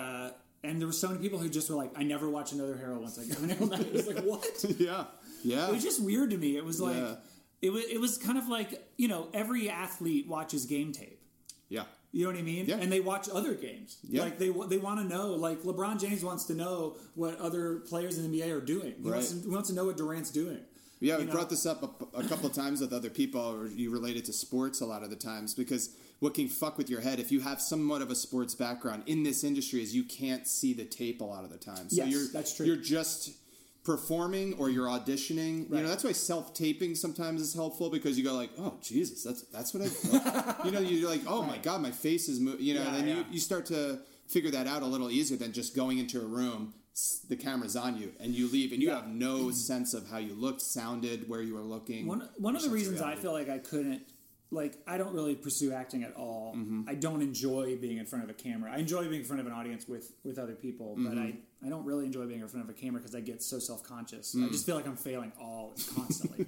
And there were so many people who just were like, I never watch another Harold once I get on Harold Night. It was like, what? Yeah. It was just weird to me. It was like, it was kind of like, every athlete watches game tape. Yeah. You know what I mean? Yeah. And they watch other games. Yeah. Like they want to know. Like LeBron James wants to know what other players in the NBA are doing. He wants to know what Durant's doing. Yeah, we brought this up a couple of times with other people, or you relate it to sports a lot of the times, because what can fuck with your head if you have somewhat of a sports background in this industry is you can't see the tape a lot of the time. So that's true. You're just performing or you're auditioning. Right. That's why self-taping sometimes is helpful, because you go like, oh Jesus, that's what I you're like, oh my God, my face is moving, and then you start to figure that out a little easier than just going into a room, the camera's on you, and you leave and you have no sense of how you looked, sounded, where you were looking. One of the reasons I feel like I couldn't, like, I don't really pursue acting at all. Mm-hmm. I don't enjoy being in front of a camera. I enjoy being in front of an audience with other people, but I don't really enjoy being in front of a camera because I get so self-conscious. I just feel like I'm failing constantly.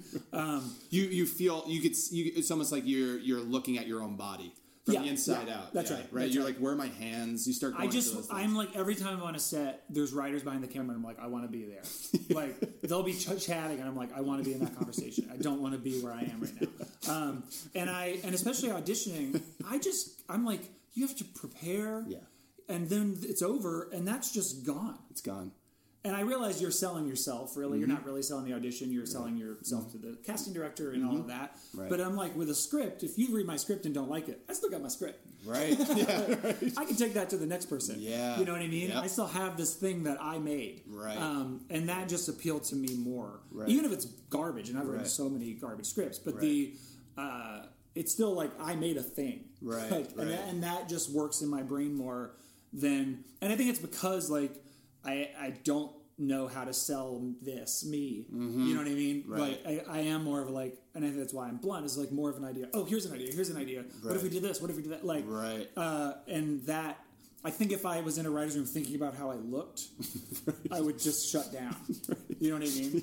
You feel it's almost like you're looking at your own body from the inside out. That's right. Right. You're like, where are my hands? You start going I'm like, every time I'm on a set, there's writers behind the camera and I'm like, I want to be there. Like, they'll be chatting and I'm like, I want to be in that conversation. I don't want to be where I am right now. And especially auditioning, I'm like, you have to prepare. Yeah. And then it's over and that's just gone. It's gone. And I realize you're selling yourself, really. Mm-hmm. You're not really selling the audition. You're selling yourself to the casting director and all of that. Right. But I'm like, with a script, if you read my script and don't like it, I still got my script. Right. Yeah, right. I can take that to the next person. Yeah. You know what I mean? Yep. I still have this thing that I made. Right. And that just appealed to me more. Right. Even if it's garbage, and I've written so many garbage scripts, but it's still like I made a thing. Right. Like, and that just works in my brain more than... And I think it's because, like, I don't know how to sell me. Mm-hmm. You know what I mean? Right. Like I am more of like, and I think that's why I'm blunt, is like more of an idea. Oh, here's an idea. Right. What if we did this? What if we did that? Like, right. And that, I think if I was in a writer's room thinking about how I looked, I would just shut down. You know what I mean?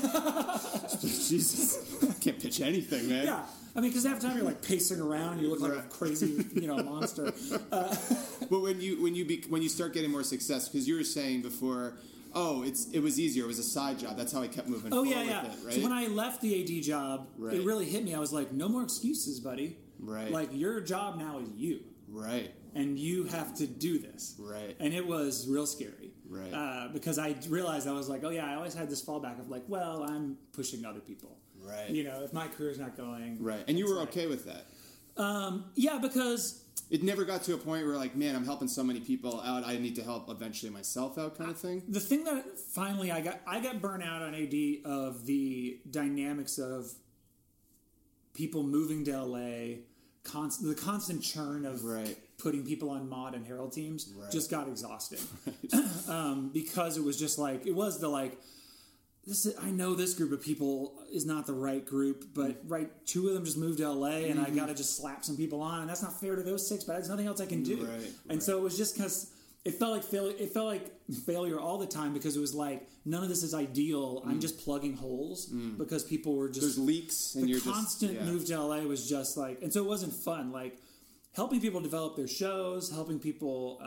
Jesus. I can't pitch anything, man. Yeah. I mean, because half the time you're like pacing around and you look like a crazy, monster. But when you start getting more success, because you were saying before, oh, it was easier. It was a side job. That's how I kept moving forward with it, right? So when I left the AD job, it really hit me. I was like, no more excuses, buddy. Right. Like, your job now is you. Right. And you have to do this. Right. And it was real scary. Right. Because I realized I was like, oh, yeah, I always had this fallback of like, well, I'm pushing other people. Right. You know, if my career's not going. Right. And you were okay with that? Yeah, because... It never got to a point where, like, man, I'm helping so many people out, I need to help eventually myself out kind of thing? The thing that finally I got burnt out on AD of the dynamics of people moving to LA, the constant churn of putting people on mod and Herald teams just got exhausting. Because it was just like, it was the like, I know this group of people is not the right group, but two of them just moved to LA, and I got to just slap some people on, and that's not fair to those 6. But there's nothing else I can do. And so it was just because it felt like failure all the time, because it was like none of this is ideal. I'm just plugging holes because people were just there's leaks, and the constant move to LA was just like, and so it wasn't fun. Like helping people develop their shows, helping people,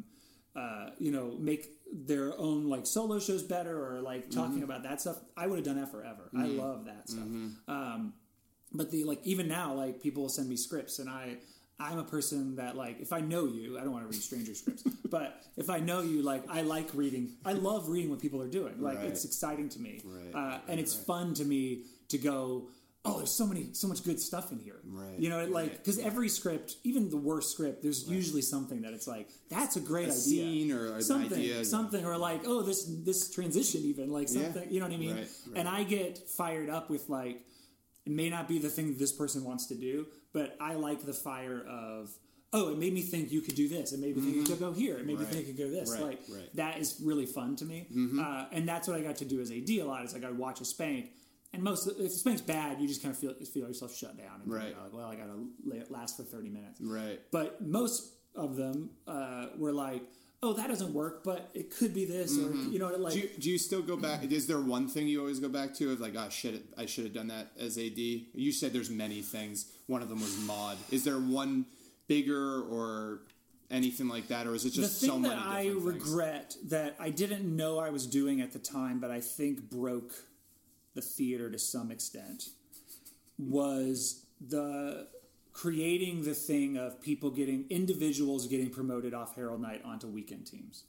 make their own like solo shows better, or like talking about that stuff. I would have done that forever. I love that stuff. But even now, like people will send me scripts, and I'm a person that like, if I know you, I don't want to read stranger scripts, but if I know you, like I like reading. I love reading what people are doing. Like it's exciting to me, and it's fun to me to go, oh, there's so much good stuff in here. Right. You know, because every script, even the worst script, there's usually something that it's like, that's a great idea. Scene or something, an idea. Something, or like, oh, this transition even, like something, you know what I mean? Right. And I get fired up with like, it may not be the thing this person wants to do, but I like the fire of, oh, it made me think you could do this. It made me think you could go here. It made me think you could go this. That is really fun to me. And that's what I got to do as AD a lot, is I got to watch a spank. And if Spank's bad, you just kind of feel yourself shut down. And like, well, I got to last for 30 minutes. Right. But most of them were like, oh, that doesn't work, but it could be this, or you know, like. Do you still go back? Is there one thing you always go back to of like, oh shit, I should have done that as AD? You said there's many things. One of them was mod. Is there one bigger or anything like that, or is it just so many different things? The thing that I regret that I didn't know I was doing at the time, but I think broke the theater to some extent, was the creating the thing of individuals getting promoted off Herald Night onto weekend teams.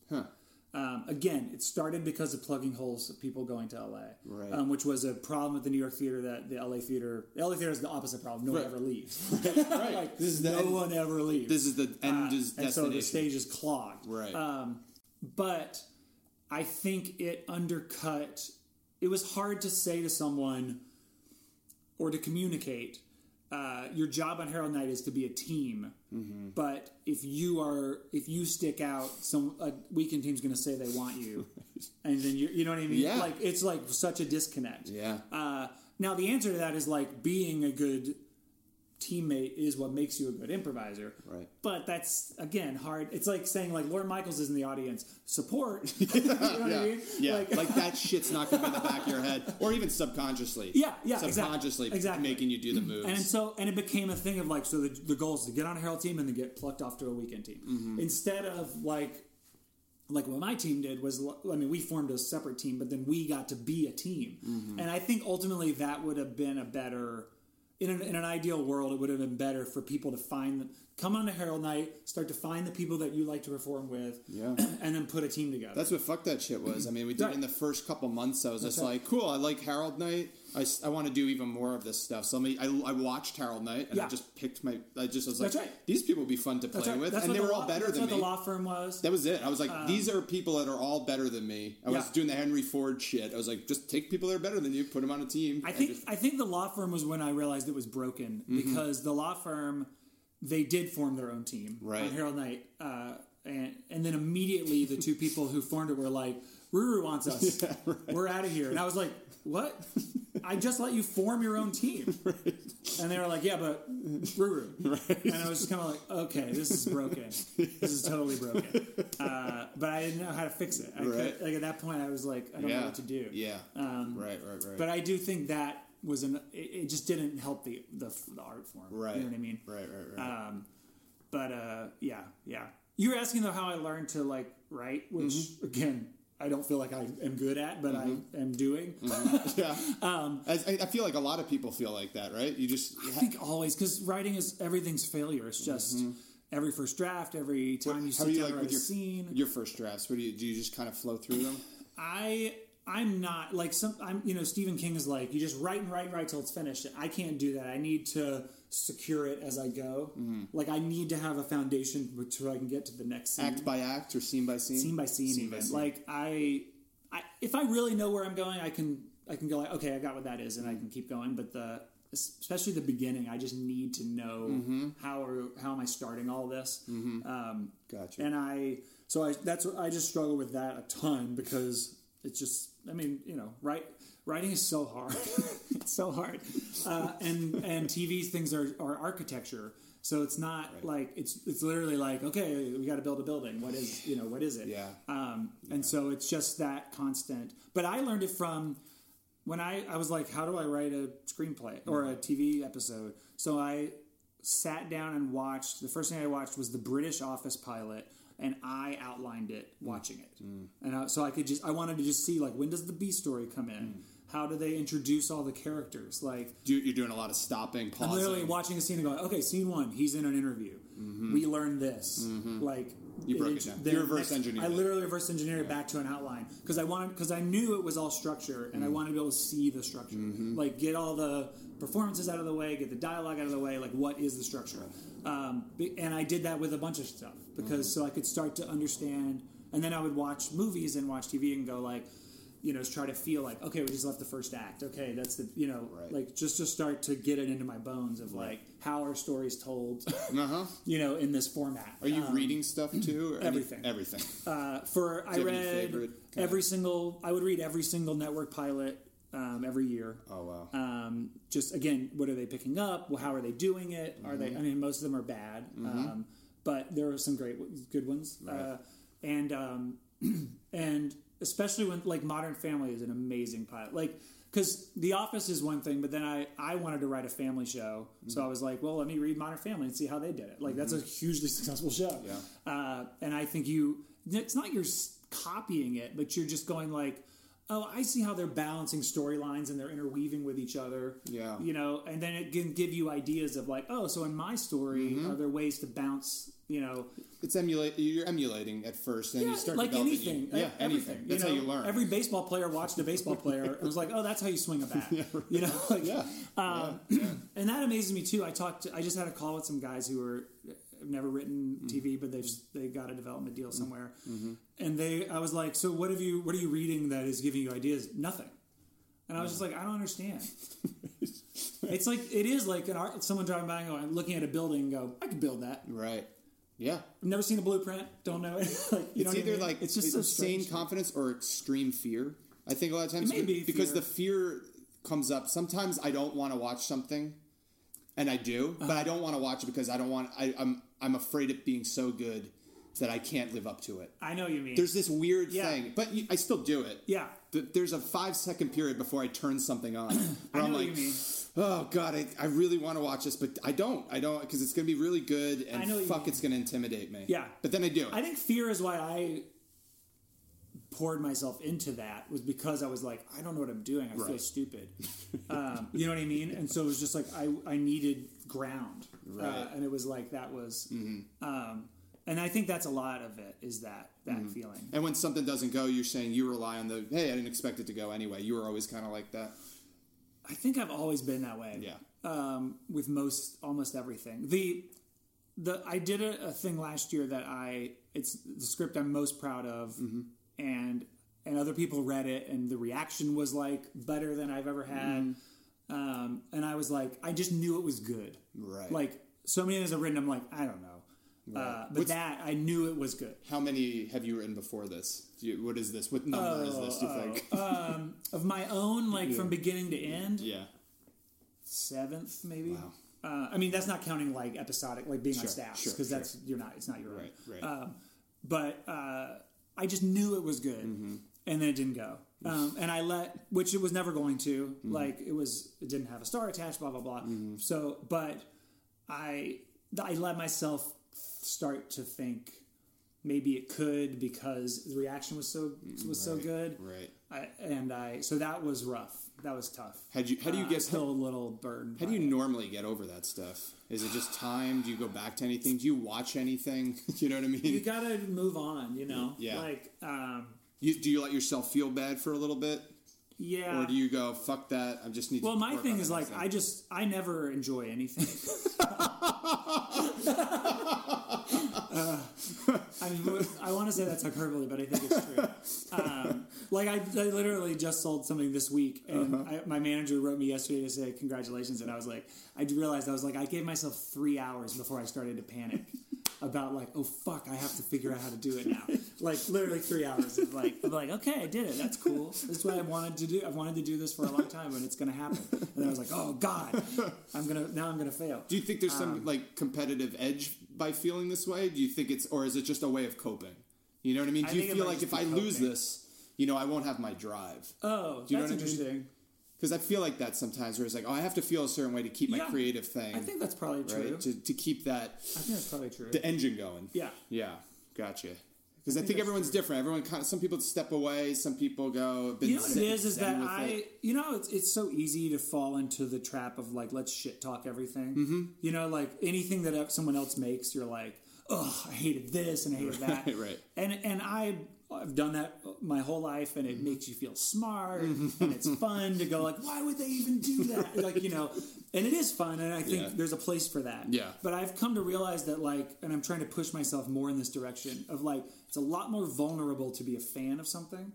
Again, it started because of plugging holes of people going to LA, which was a problem with the New York theater. That the LA theater is the opposite problem. No one ever leaves. Like, no one ever leaves. This is the end destination. And so the stage is clogged. Right. But I think it undercut. It was hard to say to someone or to communicate, your job on Herald Night is to be a team, but if you stick out, a weekend team's going to say they want you, and then you know what I mean? Yeah. Like, it's like such a disconnect. Yeah. Now the answer to that is like, being a good teammate is what makes you a good improviser. Right. But that's, again, hard. It's like saying like Lorne Michaels is in the audience. Support. You know what I mean? Yeah. Like that shit's not going to be in the back of your head, or even subconsciously. Yeah. Subconsciously making you do the moves. And it became a thing of like, so the goal is to get on a Herald team and then get plucked off to a weekend team. Instead of like what my team did was, I mean, we formed a separate team, but then we got to be a team. And I think ultimately that would have been a better. In an ideal world, it would have been better for people to come on a Herald Night, start to find the people that you like to perform with, and then put a team together. That's what Fuck That Shit was. I mean, we did in the first couple months. I was just like, cool, I like Herald Night. I want to do even more of this stuff. So I watched Herald Night, and I just picked I was like, these people would be fun to play with. And they were all better than me. That's what the law firm was. That was it. I was like, these are people that are all better than me. I was doing the Henry Ford shit. I was like, just take people that are better than you, put them on a team. I think the law firm was when I realized it was broken, because the law firm, they did form their own team on Herald Night. And then immediately the two people who formed it were like, Ruru wants us. We're out of here. And I was like, what? I just let you form your own team. And they were like, yeah, but Ruru. And I was just kind of like, okay, this is broken. This is totally broken. But I didn't know how to fix it. Like at that point, I was like, I don't know what to do. Yeah. Right. But I do think that was it just didn't help the art form. Right. You know what I mean? Right. But yeah. You were asking though how I learned to like write, which again, I don't feel like I am good at, but I am doing. Yeah. I feel like a lot of people feel like that, right? I think always, because writing is everything's failure. It's just every first draft, every time you sit down to write a scene. Your first drafts, do you just kind of flow through them? I'm not like Stephen King is like, you just write and write and write till it's finished. I can't do that. I need to secure it as I go. Like I need to have a foundation so I can get to the next scene. Act by act or scene by scene? Scene by scene. Like I if I really know where I'm going, I can go like, okay, I got what that is, and I can keep going. But especially the beginning, I just need to know how am I starting all this. Gotcha. And I just struggle with that a ton because it's just, I mean, writing is so hard. It's so hard. And TV things are architecture. So it's not like, it's literally like, okay, we got to build a building. What is it? Yeah. And so it's just that constant. But I learned it from when I was like, how do I write a screenplay or a TV episode? So I sat down and watched, the first thing I watched was the British Office pilot, and I outlined it watching it. And so I wanted to just see, like, when does the B story come in? How do they introduce all the characters? Like, you're doing a lot of stopping, pausing. I'm literally watching a scene and going, okay, scene 1, he's in an interview. We learned this. Like, you broke it down. You reverse engineered. I literally reverse engineered it back to an outline because I knew it was all structure, and I wanted to be able to see the structure. Like, get all the performances out of the way, get the dialogue out of the way. Like, what is the structure? And I did that with a bunch of stuff because so I could start to understand. And then I would watch movies and watch TV and go like, try to feel like, okay, we just left the first act. Okay, that's the, like just to start to get it into my bones of like how are stories told, in this format. Are you reading stuff too? Or everything. Everything. I would read every single network pilot every year. Oh, wow. Just again, what are they picking up? Well, how are they doing it? Are they, I mean, most of them are bad. But there are some good ones. Right. And especially when, like, Modern Family is an amazing pilot. Like, because The Office is one thing, but then I wanted to write a family show. So I was like, well, let me read Modern Family and see how they did it. Like, that's a hugely successful show. Yeah. And I think it's not you're copying it, but you're just going like, oh, I see how they're balancing storylines and they're interweaving with each other. Yeah. And then it can give you ideas of like, oh, so in my story, are there ways to bounce, It's you're emulating at first, and you start like developing. Anything. Anything. That's how you learn. Every baseball player watched a baseball player and was like, oh, that's how you swing a bat. And that amazes me too. I just had a call with some guys who have never written TV, but they got a development deal somewhere. And I was like, so what are you reading that is giving you ideas? Nothing. And I was just like, I don't understand. It's like, it is like someone driving by and going, I'm looking at a building and go, I could build that. Right. Yeah. I've never seen a blueprint. Don't know it. It's either like it's just insane confidence or extreme fear. I think a lot of times because the fear comes up. Sometimes I don't want to watch something, and I do, but I don't want to watch it because I don't want. I'm afraid of being so good that I can't live up to it. I know what you mean. There's this weird thing, but I still do it. Yeah. There's a 5-second period before I turn something on. I know I'm what like, you mean. oh God, I really want to watch this, but I don't, because it's going to be really good, and it's going to intimidate me. Yeah. But then I do it. I think fear is why I poured myself into that, was because I was like, I don't know what I'm doing. I feel stupid. You know what I mean? And so it was just like, I needed ground. Right. And it was like, that was, and I think that's a lot of it, is that feeling. And when something doesn't go, you're saying you rely on hey, I didn't expect it to go anyway. You were always kind of like that. I think I've always been that way. Yeah. With almost everything. I did a thing last year that it's the script I'm most proud of, and other people read it, and the reaction was like better than I've ever had. And I was like, I just knew it was good. Right. Like, so many things I've written, I'm like, I don't know. Right. But I knew it was good. How many have you written before this? What is this? What number is this, do you think? Of my own, from beginning to end? Yeah. 7th, maybe? Wow. I mean, that's not counting like episodic, like being on staff, because it's not your own. Right. But I just knew it was good, and then it didn't go. And which it was never going to. Like, it didn't have a star attached, blah, blah, blah. So, but I let myself start to think, maybe it could because the reaction was so good. Right. So that was rough. That was tough. How do you get still a little burdened? How do you normally get over that stuff? Is it just time? Do you go back to anything? Do you watch anything? You know what I mean? You gotta move on. You know. Yeah. Like. Do you let yourself feel bad for a little bit? Yeah. Or do you go, fuck that, I just need to... Well, my thing is, like, I never enjoy anything. I mean, I want to say that's hyperbole, but I think it's true. Like, I literally just sold something this week, and my manager wrote me yesterday to say congratulations, and I was like, I realized, I gave myself 3 hours before I started to panic about, like, oh, fuck, I have to figure out how to do it now. Like, literally 3 hours of, like, I'm like, okay, I did it. That's cool. That's what I wanted to do. I've wanted to do this for a long time, and it's going to happen. And then I was like, oh, God, I'm going to fail. Do you think there's some, like, competitive edge by feeling this way? Do you think or is it just a way of coping? You know what I mean? Do you feel like if I lose this, you know, I won't have my drive? Oh, do you that's know what interesting. I mean? Because I feel like that sometimes where it's like, oh, I have to feel a certain way to keep my creative thing. I think that's probably true. Right? To keep that... I think that's probably true. The engine going. Yeah. Yeah. Gotcha. Because I think everyone's different. Some people step away. Some people go... You know what it is that you know, it's so easy to fall into the trap of, like, let's shit talk everything. Mm-hmm. You know, like, anything that someone else makes, you're like, oh, I hated this and I hated that. Right. And I've done that my whole life, and it makes you feel smart, and it's fun to go like, why would they even do that? Like, you know, and it is fun, and I think there's a place for that. Yeah. But I've come to realize that, like, and I'm trying to push myself more in this direction of, like, it's a lot more vulnerable to be a fan of something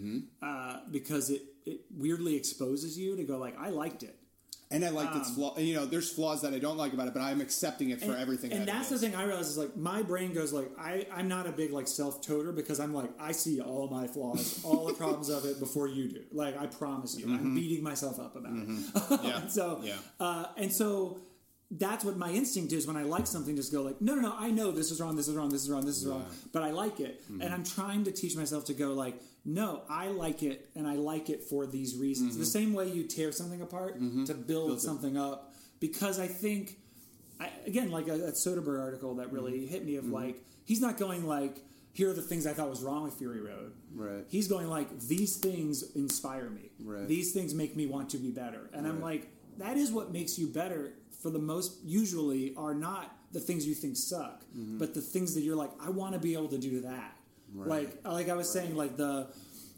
because it weirdly exposes you to go like, I liked it. And I liked its flaw. You know, there's flaws that I don't like about it, but I'm accepting it for everything. And that's the thing I realize is, like, my brain goes like, I'm not a big, like, self-toter because I'm like, I see all my flaws, all the problems of it before you do. Like, I promise you, I'm beating myself up about it. Yeah. And so that's what my instinct is when I like something. Just go like, no, I know this is wrong, this is wrong, this is wrong, this is wrong, but I like it, and I'm trying to teach myself to go like, no, I like it, and I like it for these reasons. The same way you tear something apart to build something up, because I think, again, like that Soderbergh article that really hit me of like, he's not going like, here are the things I thought was wrong with Fury Road. Right. He's going like, these things inspire me. Right. These things make me want to be better. And I'm like, that is what makes you better. For the most, usually are not the things you think suck, but the things that you're like, I want to be able to do that. Right. Like I was saying, like the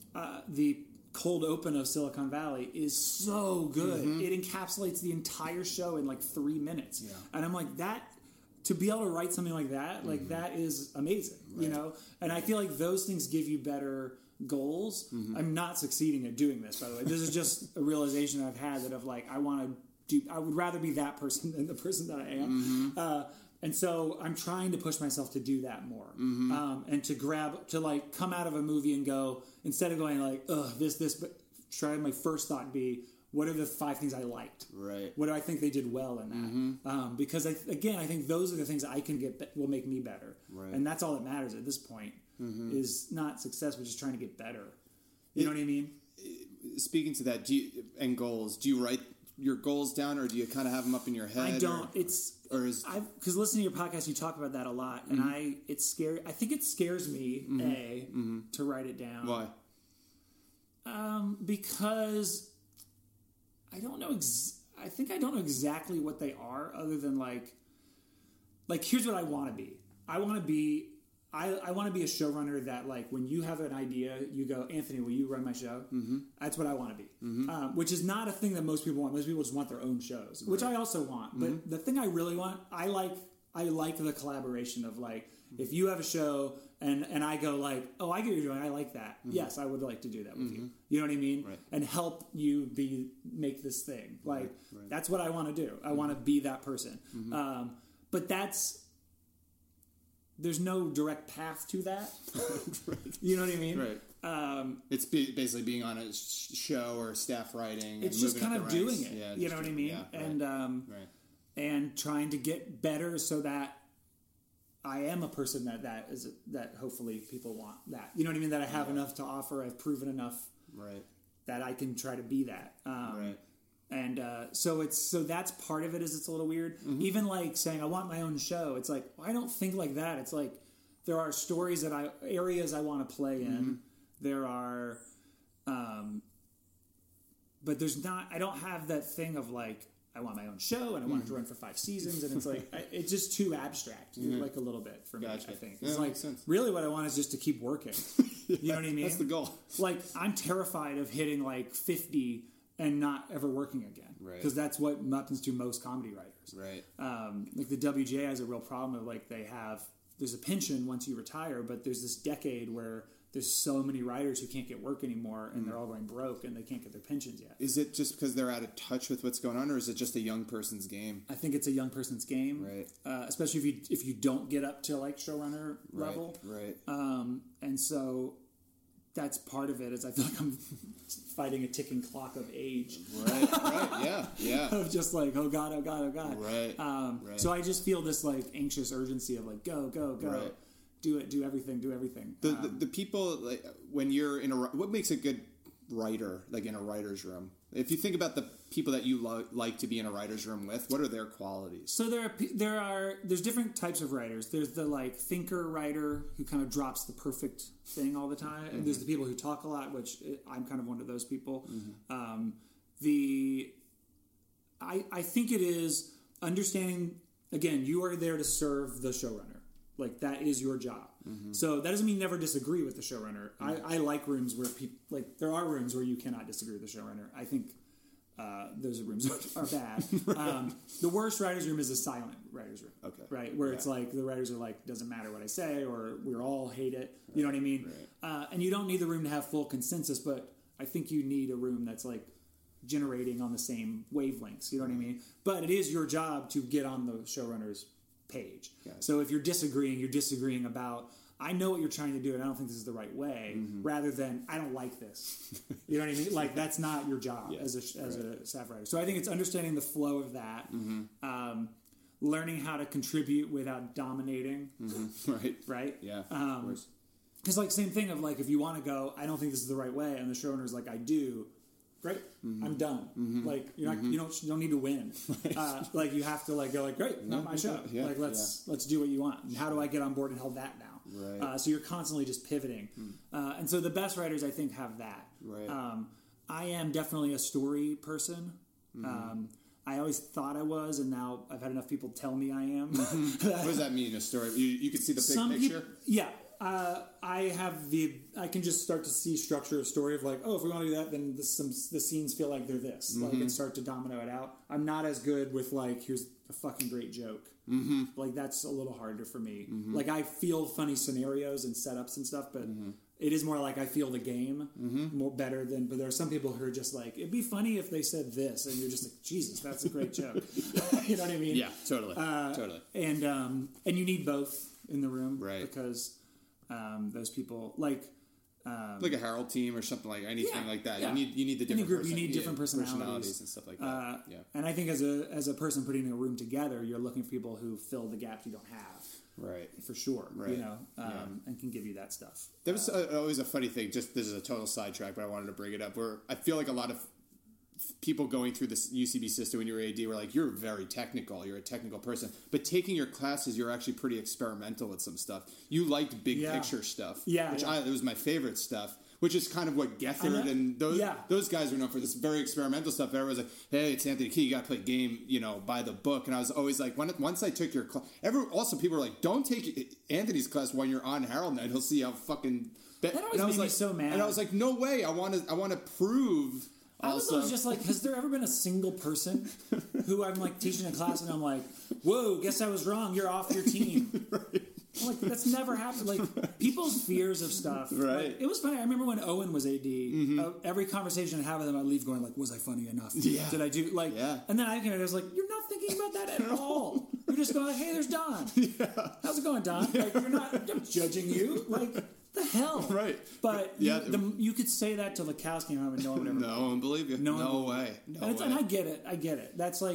cold open of Silicon Valley is so good. It encapsulates the entire show in like 3 minutes. Yeah. And I'm like, that, to be able to write something like that, like that is amazing, you know? And I feel like those things give you better goals. I'm not succeeding at doing this, by the way. This is just a realization I've had that of like, I would rather be that person than the person that I am. And so I'm trying to push myself to do that more. And to like come out of a movie and go, instead of going like, ugh, this, but try my first thought be, what are the 5 things I liked? Right. What do I think they did well in that? Because I think those are the things I can will make me better. Right. And that's all that matters at this point is not success, but just trying to get better. You know what I mean? Speaking to that, and goals, do you write your goals down, or do you kind of have them up in your head? I don't. Because listening to your podcast, you talk about that a lot, and it's scary. I think it scares me to write it down. Why? Because I don't know. I think I don't know exactly what they are, other than like here's what I want to be. I want to be a showrunner that, like, when you have an idea, you go, Anthony, will you run my show? That's what I want to be. Which is not a thing that most people want. Most people just want their own shows, which I also want. But the thing I really want, I like the collaboration of, like, if you have a show and I go like, oh, I get what you're doing, I like that. Yes, I would like to do that with you. You know what I mean? Right. And help you make this thing. Like, that's what I want to do. I want to be that person. But there's no direct path to that. You know what I mean? Right. It's basically being on a show or staff writing. It's just kind of doing it. Yeah, you know what I mean? Yeah, and trying to get better so that I am a person that hopefully people want that. You know what I mean? That I have enough to offer. I've proven enough that I can try to be that. And so that's part of it. Is it's a little weird. Even like saying I want my own show. It's like, well, I don't think like that. It's like, there are stories areas I want to play in. There are, but there's not. I don't have that thing of like I want my own show and I want it to run for 5 seasons, and it's like it's just too abstract, like a little bit for me. I think it's like really what I want is just to keep working. You know what I mean? That's the goal. Like I'm terrified of hitting like 50 and not ever working again, because that's what happens to most comedy writers. Right. Like the WGA has a real problem of like there's a pension once you retire, but there's this decade where there's so many writers who can't get work anymore, and they're all going broke, and they can't get their pensions yet. Is it just because they're out of touch with what's going on, or is it just a young person's game? I think it's a young person's game, right? Especially if you don't get up to like showrunner level, right? And so that's part of it. Is I feel like I'm fighting a ticking clock of age, right, yeah, of just like oh god, right. So I just feel this like anxious urgency of like go. Right. Do everything. The people, like, when you're what makes a good writer, like in a writer's room? If you think about the people that you like to be in a writer's room with, what are their qualities? So there's different types of writers. There's the like thinker writer who kind of drops the perfect thing all the time. And there's the people who talk a lot, which I'm kind of one of those people. I think it is understanding, again, you are there to serve the showrunner. Like, that is your job. So that doesn't mean never disagree with the showrunner. I like rooms where people, like, there are rooms where you cannot disagree with the showrunner. I think those rooms are bad. The worst writer's room is a silent writer's room. Okay. Right? Where it's like, the writers are like, doesn't matter what I say, or we all hate it. You know what I mean? Right. And you don't need the room to have full consensus, but I think you need a room that's like generating on the same wavelengths. You know what I mean? But it is your job to get on the showrunner's page. So if you're disagreeing about, I know what you're trying to do and I don't think this is the right way, rather than I don't like this. You know what I mean? Like, that's not your job as a staff writer. So I think it's understanding the flow of that, learning how to contribute without dominating. Right? Yeah. Because like same thing of like, if you want to go, I don't think this is the right way, and the showrunner's like, I do. Great, I'm done. Like you're not, you don't need to win. Like you have to like go like, great, not my show. Like let's do what you want. And how do I get on board and hold that now? Right. So you're constantly just pivoting. And so the best writers, I think, have that. Right. I am definitely a story person. I always thought I was, and now I've had enough people tell me I am. What does that mean? A story? You can see the big picture. Yeah. I can just start to see structure of story of like, oh, if we want to do that, then the scenes feel like they're this. Like, and start to domino it out. I'm not as good with like, here's a fucking great joke. Like, that's a little harder for me. Like, I feel funny scenarios and setups and stuff, but it is more like I feel the game more better than. But there are some people who are just like, it'd be funny if they said this, and you're just like, Jesus, that's a great joke. You know what I mean? Yeah, totally, totally. And you need both in the room, right? Because those people like a Herald team or something like anything like that. Yeah. You need the different group. You need different personalities and stuff like that. And I think as a person putting a room together, you're looking for people who fill the gaps you don't have. Right, for sure. Right. You know, and can give you that stuff. There was always a funny thing. Just this is a total sidetrack, but I wanted to bring it up. Where I feel like a lot of people going through this UCB system when you were AD were like, you're very technical, you're a technical person, but taking your classes, you're actually pretty experimental with some stuff. You liked big picture stuff, which it was my favorite stuff, which is kind of what Gethard and those guys were known for, this very experimental stuff. Everyone's like, hey, it's Anthony Key, you got to play game, by the book. And I was always like, once I took your class, also people were like, don't take Anthony's class when you're on Herald Night, he'll see how fucking... That always made me so mad. And I was like, no way, I want to prove... I was just like, has there ever been a single person who I'm like teaching a class and I'm like, whoa, guess I was wrong, you're off your team. Right. I'm like, that's never happened. Like, people's fears of stuff. Right. Like, it was funny. I remember when Owen was AD, every conversation I have with him, I'd leave going like, was I funny enough? Yeah. Did I do, like, and then I was like, you're not thinking about that at all. You're just going like, hey, there's Don. Yeah. How's it going, Don? Like, I'm judging you. Like, the hell? Right. But you could say that to Lekowski and I would know him. No one believe you. No way. And I get it. That's like,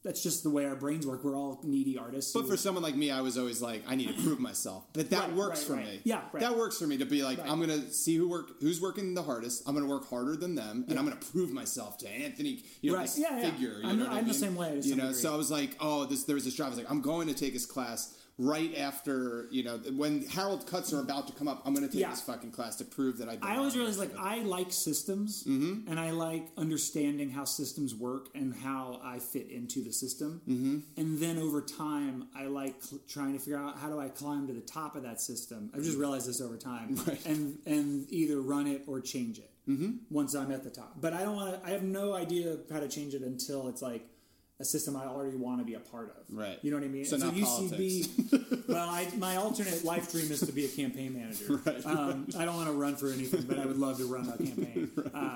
that's just the way our brains work. We're all needy artists. But for someone like me, I was always like, I need to prove myself. But that works for me. Yeah, right. That works for me to be like, I'm going to see who's working the hardest. I'm going to work harder than them, and I'm going to prove myself to Anthony. This figure. I'm the same way. So I was like, there was this job. I was like, I'm going to take his class right after, when Harold Cuts are about to come up, I'm going to take this fucking class to prove that I always realized, like, I like systems, and I like understanding how systems work and how I fit into the system. And then over time, I like trying to figure out how do I climb to the top of that system. I've just realized this over time. Right. And either run it or change it once I'm at the top. But I have no idea how to change it until it's like a system I already want to be a part of. Right. You know what I mean? So not UCB, politics. well, my alternate life dream is to be a campaign manager. Right. I don't want to run for anything, but I would love to run a campaign.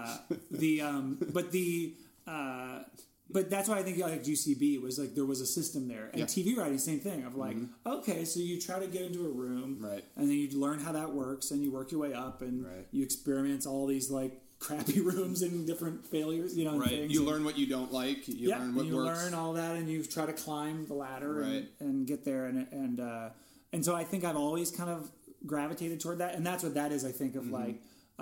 But that's why I think like UCB was like there was a system there, and TV writing, same thing. Of like, okay, so you try to get into a room, and then you learn how that works, and you work your way up, and you experience all these like crappy rooms and different failures, and things. You learn what you don't like. You learn what you works. learn all that, and you try to climb the ladder and get there, and so I think I've always kind of gravitated toward that, and that's what that is. I think of like.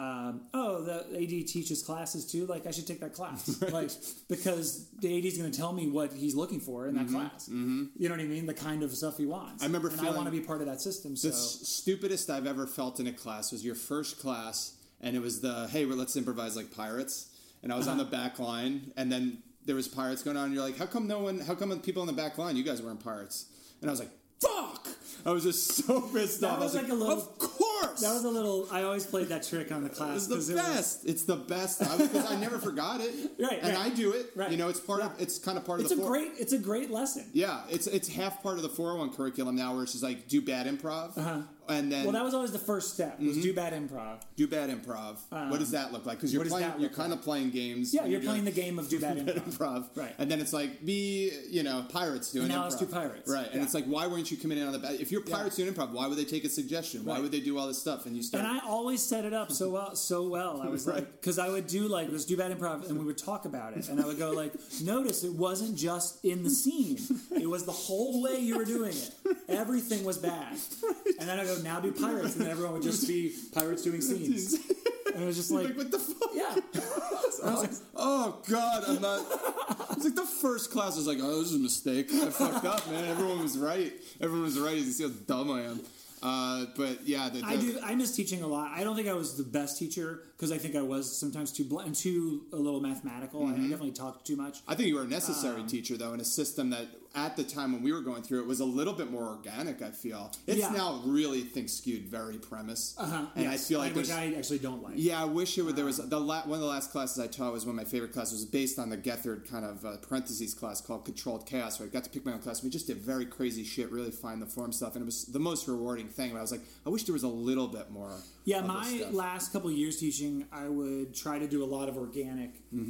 The AD teaches classes too. Like I should take that class, like because the AD is going to tell me what he's looking for in that class. You know what I mean? The kind of stuff he wants. I remember I want to be part of that system. So the stupidest I've ever felt in a class was your first class, and it was let's improvise like pirates, and I was on the back line, and then there was pirates going on, and you're like, how come people on the back line, you guys weren't pirates? And I was like, fuck! I was just so pissed off. I was like, of course! That was a little... I always played that trick on the class. It's the best. It's the best. Because I never forgot it. And I do it. Right. It's it's kind of part of the... It's a great lesson. Yeah. It's half part of the 401 curriculum now where it's just like, do bad improv. And then... Well, that was always the first step, was do bad improv. Do bad improv. What does that look like? Because you're kind of playing games. Yeah, you're playing the game of do bad improv. Right. And then it's like, be, pirates doing improv. And now let's do pirates. Right. And it's like, why weren't you coming in on the bad... If you're pirates doing improv, why would they take a suggestion? Why would they do all this stuff? And you start... And I always set it up so well. I was like... Because I would do like, let's do bad improv, and we would talk about it. And I would go like, notice it wasn't just in the scene. It was the whole way you were doing it. Everything was bad. And then I go, now do pirates. And then everyone would just be pirates doing scenes. And it was just like what the fuck? Yeah. I was like, oh God, I'm not... It's like the first class was like, oh, this is a mistake. I fucked up, man. Everyone was right. You see how dumb I am. But yeah, I miss teaching a lot. I don't think I was the best teacher because I think I was sometimes too blunt and too a little mathematical. I definitely talked too much. I think you were a necessary teacher though in a system that at the time when we were going through it was a little bit more organic. I feel it's now really skewed very premise, and I feel like which I actually don't like. Yeah, I wish it would. There was one of the last classes I taught was one of my favorite classes. Was based on the Gethard kind of parentheses class called Controlled Chaos, where I got to pick my own class. We just did very crazy shit, really find the form stuff, and it was the most rewarding thing. But I was like, I wish there was a little bit more. Yeah, my last couple of years teaching, I would try to do a lot of organic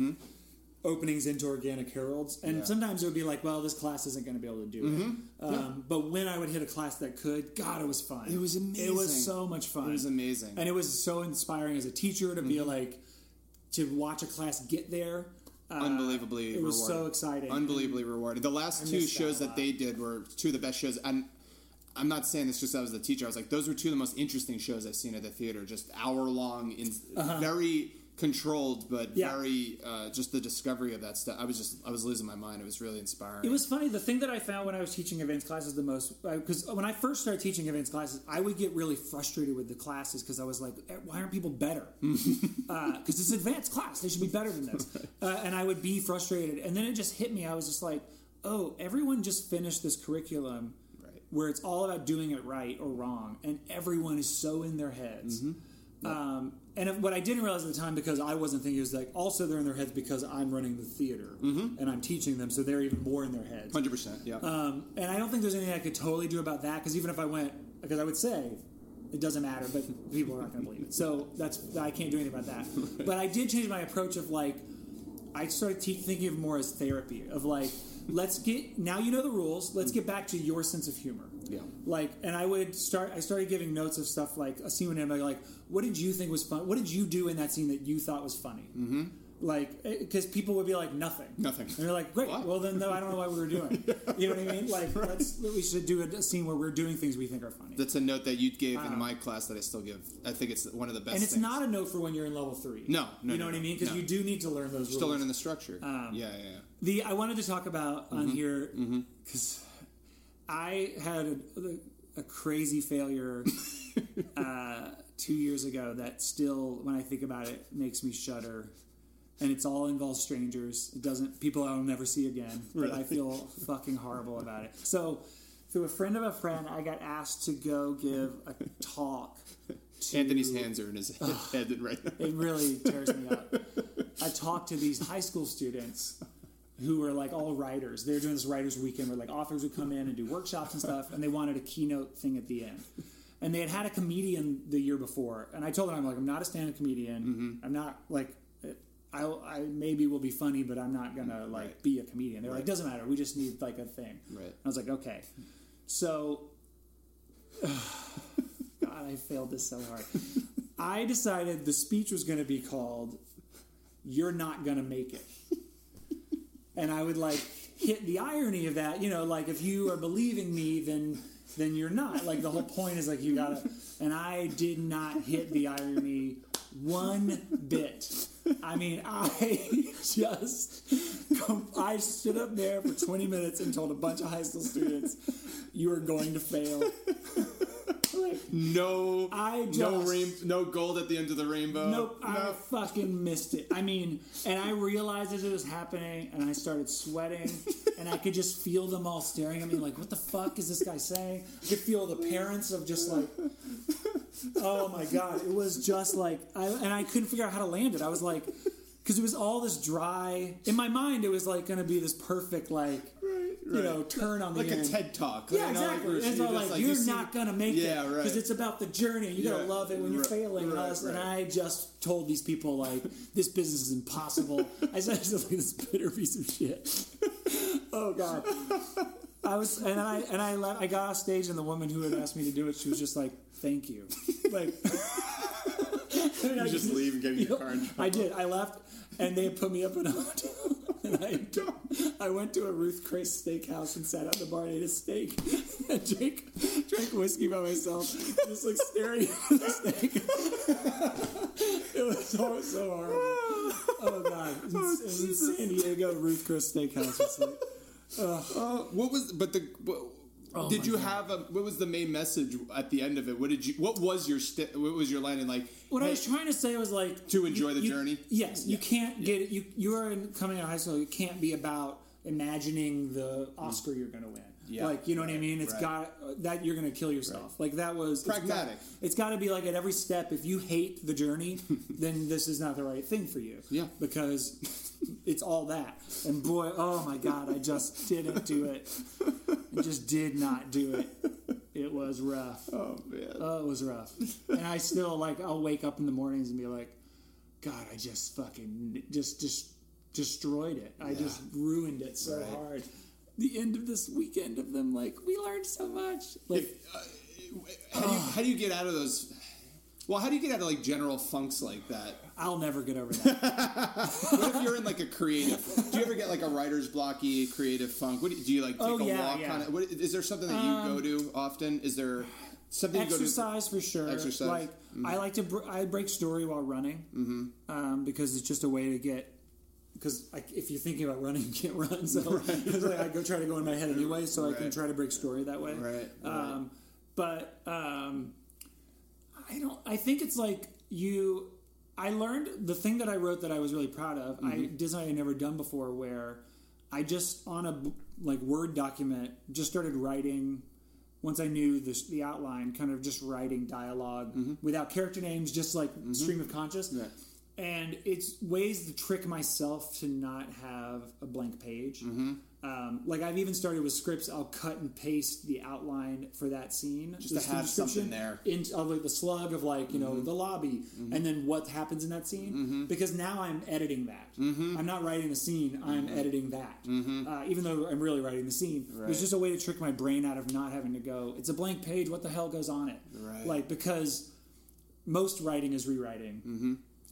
openings into organic heralds, and sometimes it would be like, well, this class isn't going to be able to do it. But when I would hit a class that could, God, it was fun. It was amazing. It was so much fun. It was amazing, and it was so inspiring as a teacher to be like to watch a class get there. Unbelievably it was rewarding. So exciting. Unbelievably rewarding. The last two shows that they did were two of the best shows. And I'm not saying this just as I was the teacher. I was like, those were two of the most interesting shows I've seen at the theater. Just hour-long, very controlled, but very just the discovery of that stuff. I was losing my mind. It was really inspiring. It was funny. The thing that I found when I was teaching advanced classes the most, because when I first started teaching advanced classes, I would get really frustrated with the classes because I was like, why aren't people better? Because it's an advanced class. They should be better than this. And I would be frustrated. And then it just hit me. I was just like, oh, everyone just finished this curriculum where it's all about doing it right or wrong. And everyone is so in their heads. And what I didn't realize at the time, because I wasn't thinking, was like, also they're in their heads because I'm running the theater and I'm teaching them, so they're even more in their heads. 100%, yeah. And I don't think there's anything I could totally do about that, because even if I went, because I would say, it doesn't matter, but people are not going to believe it. So I can't do anything about that. But I did change my approach of like, I started thinking of more as therapy, of like, now you know the rules, let's get back to your sense of humor. Yeah. Like, and I started giving notes of stuff like a scene with him, like, what did you think was fun? What did you do in that scene that you thought was funny? Like, because people would be like, nothing. Nothing. And they're like, great. What? Well, then I don't know why we were doing. You know what I mean? Like, we should do a scene where we're doing things we think are funny. That's a note that you gave in my class that I still give. I think it's one of the best. And it's things. not a note for when you're in level 3. No. You know what I mean? Because you do need to learn those rules. Still learning the structure. I wanted to talk about on here because I had a crazy failure 2 years ago that still, when I think about it, makes me shudder. And it's all involves strangers. It doesn't people I'll never see again. But I feel fucking horrible about it. So, through a friend of a friend, I got asked to go give a talk. Anthony's hands are in his head right now. It really tears me up. I talked to these high school students who were like all writers. They were doing this writers' weekend where like authors would come in and do workshops and stuff, and they wanted a keynote thing at the end. And they had a comedian the year before, and I told them, I'm not a stand-up comedian. I'm not like. I maybe will be funny, but I'm not gonna be a comedian. They're like, doesn't matter. We just need like a thing. Right. I was like, okay. So, God, I failed this so hard. I decided the speech was going to be called "You're Not Gonna Make It," and I would like hit the irony of that. You know, like if you are believing me, then you're not. Like the whole point is like you gotta. And I did not hit the irony one bit. I mean, I stood up there for 20 minutes and told a bunch of high school students, you are going to fail. No gold at the end of the rainbow. Nope, I fucking missed it. I mean, and I realized as it was happening, and I started sweating, and I could just feel them all staring at me like, what the fuck is this guy saying? I could feel the parents of just like... Oh my God! It was just like, I couldn't figure out how to land it. I was like, because it was all this dry. In my mind, it was like going to be this perfect, like, you know, turn on the end. Like a TED Talk. Yeah, exactly. It's all like you're not going to make it. Yeah, right. Because it's about the journey. You got to love it when you're failing us. And I just told these people, like, this business is impossible. I said, like this bitter piece of shit. Oh God. I got off stage, and the woman who had asked me to do it, she was just like, "Thank you." Like, you just leave and get in your car. I did. I left, and they had put me up in a hotel. And I went to a Ruth Chris steakhouse and sat at the bar and ate a steak and drank whiskey by myself, just like staring at the steak. It was so horrible. Oh God! It was in San Diego, Ruth Chris Steakhouse. It's like, what was the main message at the end of it? What was your line in like? What I was trying to say was like to enjoy the journey. Yes, you can't get it. You are coming out of high school. It can't be about imagining the Oscar you're going to win. Yeah, like you know what I mean. It's got that you're going to kill yourself. Like that was pragmatic. It's got to be like at every step. If you hate the journey, then this is not the right thing for you. Yeah, because it's all that. And boy, oh my God, I just didn't do it. I just did not do it. It was rough. Oh man. Oh, it was rough. And I still I'll wake up in the mornings and be like, God, I just fucking just destroyed it. I just ruined it so hard. The end of this weekend of them, like, we learned so much. Like, how do you get out of those? Well, how do you get out of like general funks like that? I'll never get over that. What if you're in like a creative? Do you ever get like a writer's blocky creative funk? Do you like take a walk on it? Is there something that you go to often? Is there something exercise you go to? For sure? Exercise. Like I like to I break story while running because it's just a way to get. Because if you're thinking about running, you can't run. So like, I try to go in my head anyway, so I can try to break story that way. Right. But I think it's like I learned the thing that I wrote that I was really proud of. I did something I'd never done before, where I just on a Word document just started writing. Once I knew the outline, kind of just writing dialogue without character names, just like stream of conscious. Yeah. And it's ways to trick myself to not have a blank page. Like I've even started with scripts. I'll cut and paste the outline for that scene, just to have something there. Of the slug of the lobby, and then what happens in that scene. Because now I'm editing that. I'm not writing the scene. I'm editing that. Even though I'm really writing the scene, it's just a way to trick my brain out of not having to go. It's a blank page. What the hell goes on it? Right. Like because most writing is rewriting.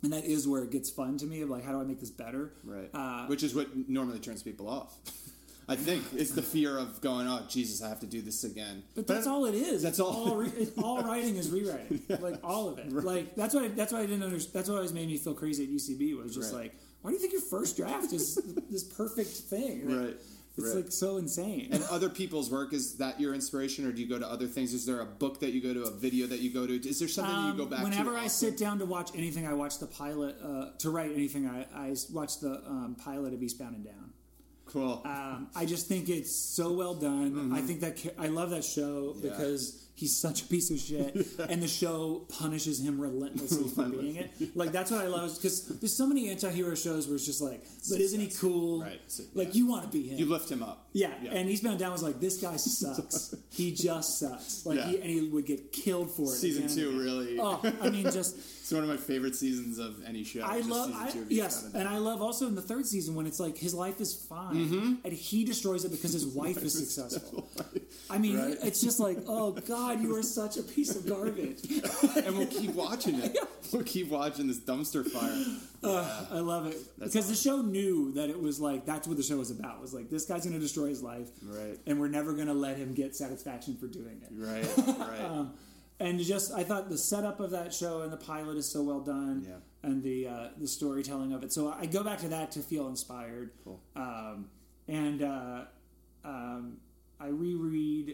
And that is where it gets fun to me, of like, how do I make this better? Right. Which is what normally turns people off. I think it's the fear of going, oh, Jesus, I have to do this again. But that's all it is. That's all. All writing is rewriting. Like, all of it. Right. Like, that's why I didn't understand. That's what always made me feel crazy at UCB, was just like, why do you think your first draft is this perfect thing? Right. It's like so insane. And other people's work, is that your inspiration, or do you go to other things? Is there a book that you go to, a video that you go to? Is there something that you go back to? Whenever I sit down to watch anything, I watch the pilot. To write anything, I watch the pilot of Eastbound and Down. Cool. I just think it's so well done. Mm-hmm. I think that I love that show because he's such a piece of shit, and the show punishes him relentlessly for being it. Like, that's what I love, because there's so many anti-hero shows where it's just like, but isn't he cool? Right. So, like, you want to be him. You lift him up. Yeah. And Eastbound and Down was like, this guy sucks. He just sucks. Like, he would get killed for it. Season 2, really. Oh, I mean, just... It's one of my favorite seasons of any show. I love also in the third season when it's like his life is fine and he destroys it because his wife is successful. I mean, it's just like, oh God, you are such a piece of garbage. And we'll keep watching it. We'll keep watching this dumpster fire. I love it because the show knew that it was like, that's what the show was about. It was like, this guy's going to destroy his life, and we're never going to let him get satisfaction for doing it. Right. And I thought the setup of that show and the pilot is so well done, and the storytelling of it. So I go back to that to feel inspired. Cool. I reread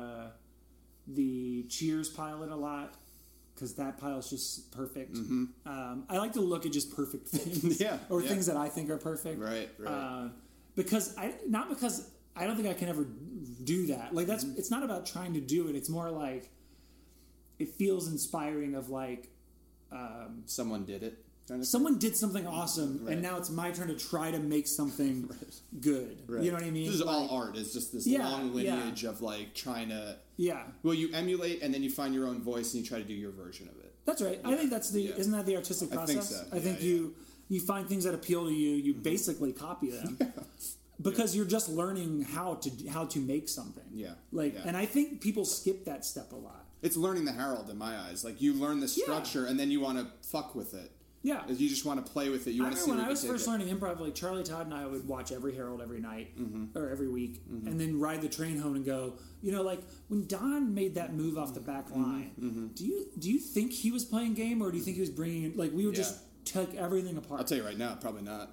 the Cheers pilot a lot, because that pilot's just perfect. Mm-hmm. I like to look at just perfect things, or things that I think are perfect. Right. Because I don't think I can ever do that. Like, it's not about trying to do it. It's more like, it feels inspiring of like... someone did it. Someone did something awesome, and now it's my turn to try to make something good. Right. You know what I mean? This is all art. It's just this long lineage of like trying to... Yeah. Well, you emulate, and then you find your own voice, and you try to do your version of it. That's right. Yeah. I think that's isn't that the artistic process? I think so. I think you find things that appeal to you. You basically copy them. Because you're just learning how to make something. Yeah. And I think people skip that step a lot. It's learning the Herald in my eyes. Like, you learn the structure, and then you want to fuck with it. Yeah. You just want to play with it. You want to see when I was first learning improv, like, Charlie Todd and I would watch every Herald every night, or every week, and then ride the train home and go, like, when Don made that move off the back line, do you think he was playing game, or do you think he was bringing in, like, we would just take everything apart? I'll tell you right now, probably not.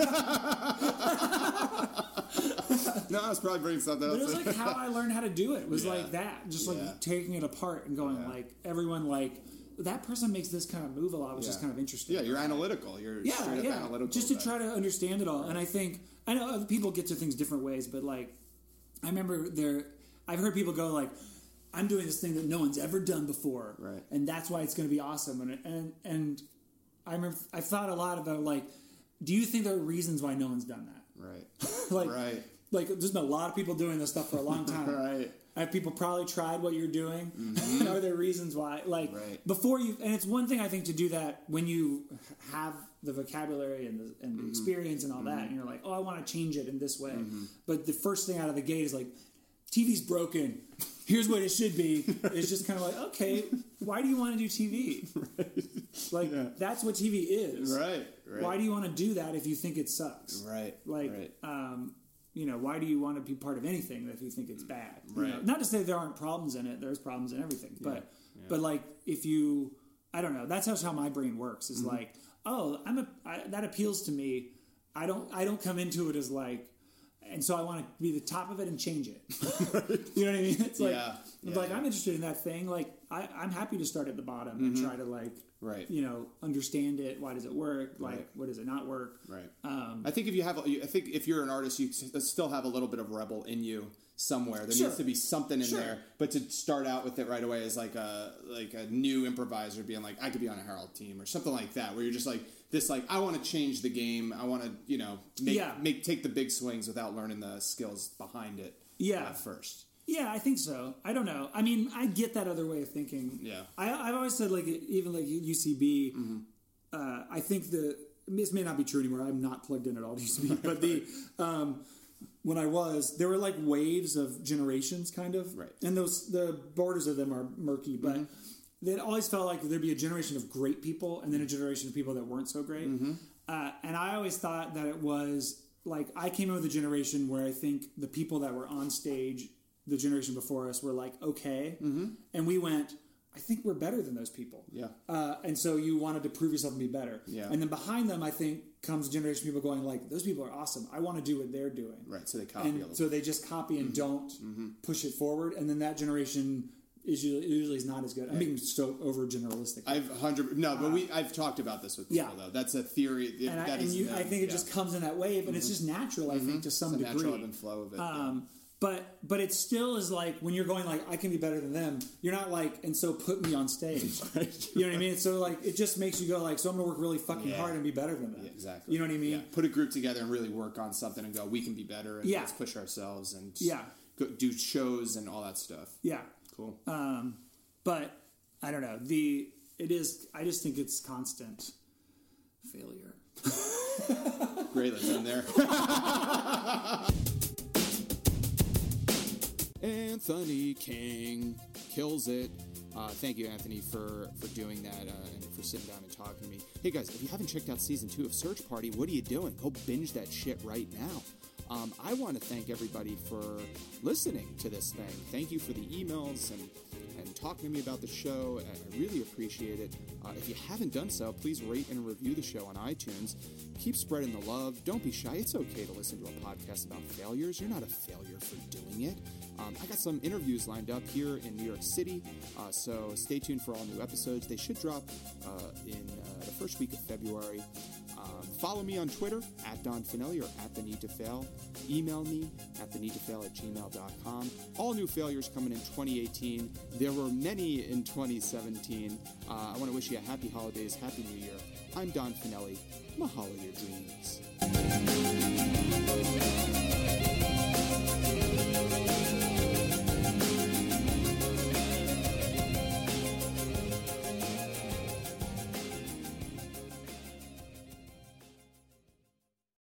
No, I was probably bringing something else. But it was like how I learned how to do it. It was like that. Just like taking it apart and going like, everyone like, that person makes this kind of move a lot, which is kind of interesting. Yeah, you're analytical. You're straight up analytical. Just to try to understand it all. And I know other people get to things different ways, but like, I remember I've heard people go like, I'm doing this thing that no one's ever done before. Right. And that's why it's going to be awesome. And I remember, I thought a lot about like, do you think there are reasons why no one's done that? Right. Like, there's been a lot of people doing this stuff for a long time. Right. Have people probably tried what you're doing? Mm-hmm. Are there reasons why? Like, before you... And it's one thing, I think, to do that when you have the vocabulary and the experience and all that, and you're like, oh, I want to change it in this way. But the first thing out of the gate is like, TV's broken. Here's what it should be. It's just kind of like, okay, why do you want to do TV? Like, that's what TV is. Right. Why do you want to do that if you think it sucks? Right. Like, why do you want to be part of anything if you think it's bad? Right. Not to say there aren't problems in it. There's problems in everything. But like, if you... I don't know. That's how my brain works. Is like, oh, that appeals to me. I don't come into it as like... And so I want to be the top of it and change it. You know what I mean? It's like, I'm interested in that thing. Like, I'm happy to start at the bottom and try to like, understand it. Why does it work? Like, what does it not work? Right. I think if you're an artist, you still have a little bit of rebel in you somewhere. There needs to be something in there. But to start out with it right away is like a new improviser being like, I could be on a Herald team or something like that, where you're just like, this, like, I want to change the game. I want to, take the big swings without learning the skills behind it first. Yeah, I think so. I don't know. I mean, I get that other way of thinking. Yeah. I've always said, like, even like UCB, I think this may not be true anymore. I'm not plugged in at all to UCB. But when I was, there were like waves of generations, kind of. Right. And the borders of them are murky. But it always felt like there'd be a generation of great people and then a generation of people that weren't so great. And I always thought that it was like, I came in with a generation where I think the people that were on stage, the generation before us, were like, okay. And we went, I think we're better than those people. Yeah. And so you wanted to prove yourself and be better. Yeah. And then behind them, I think, comes a generation of people going like, those people are awesome. I want to do what they're doing. Right. So they copy a little. And so they just copy and don't push it forward. And then that generation usually is not as good. I'm being so overgeneralistic. I've talked about this with people though. That's a theory. I think it just comes in that wave, and it's just natural. I think to some degree. Natural ebb and flow of it. But it still is like when you're going like, I can be better than them. You're not like, and so put me on stage. You know what I mean? So like it just makes you go like, so I'm gonna work really fucking hard and be better than them. Yeah, exactly. You know what I mean? Yeah. Put a group together and really work on something and go, we can be better and let's push ourselves and go do shows and all that stuff. Yeah. Cool. But I don't know. I just think it's constant failure. Great, let's end there. Anthony King kills it. Thank you, Anthony, for doing that and for sitting down and talking to me. Hey guys, if you haven't checked out season 2 of Search Party, what are you doing? Go binge that shit right now. I want to thank everybody for listening to this thing. Thank you for the emails and talking to me about the show. I really appreciate it. If you haven't done so, please rate and review the show on iTunes. Keep spreading the love. Don't be shy. It's okay to listen to a podcast about failures. You're not a failure for doing it. I got some interviews lined up here in New York City, so stay tuned for all new episodes. They should drop in the first week of February. Follow me on Twitter, @Don Finelli or @TheNeedToFail. Email me at theneedtofail@gmail.com. All new failures coming in 2018. There were many in 2017. I want to wish you a happy holidays, happy New Year. I'm Don Finelli. Mahalo your dreams.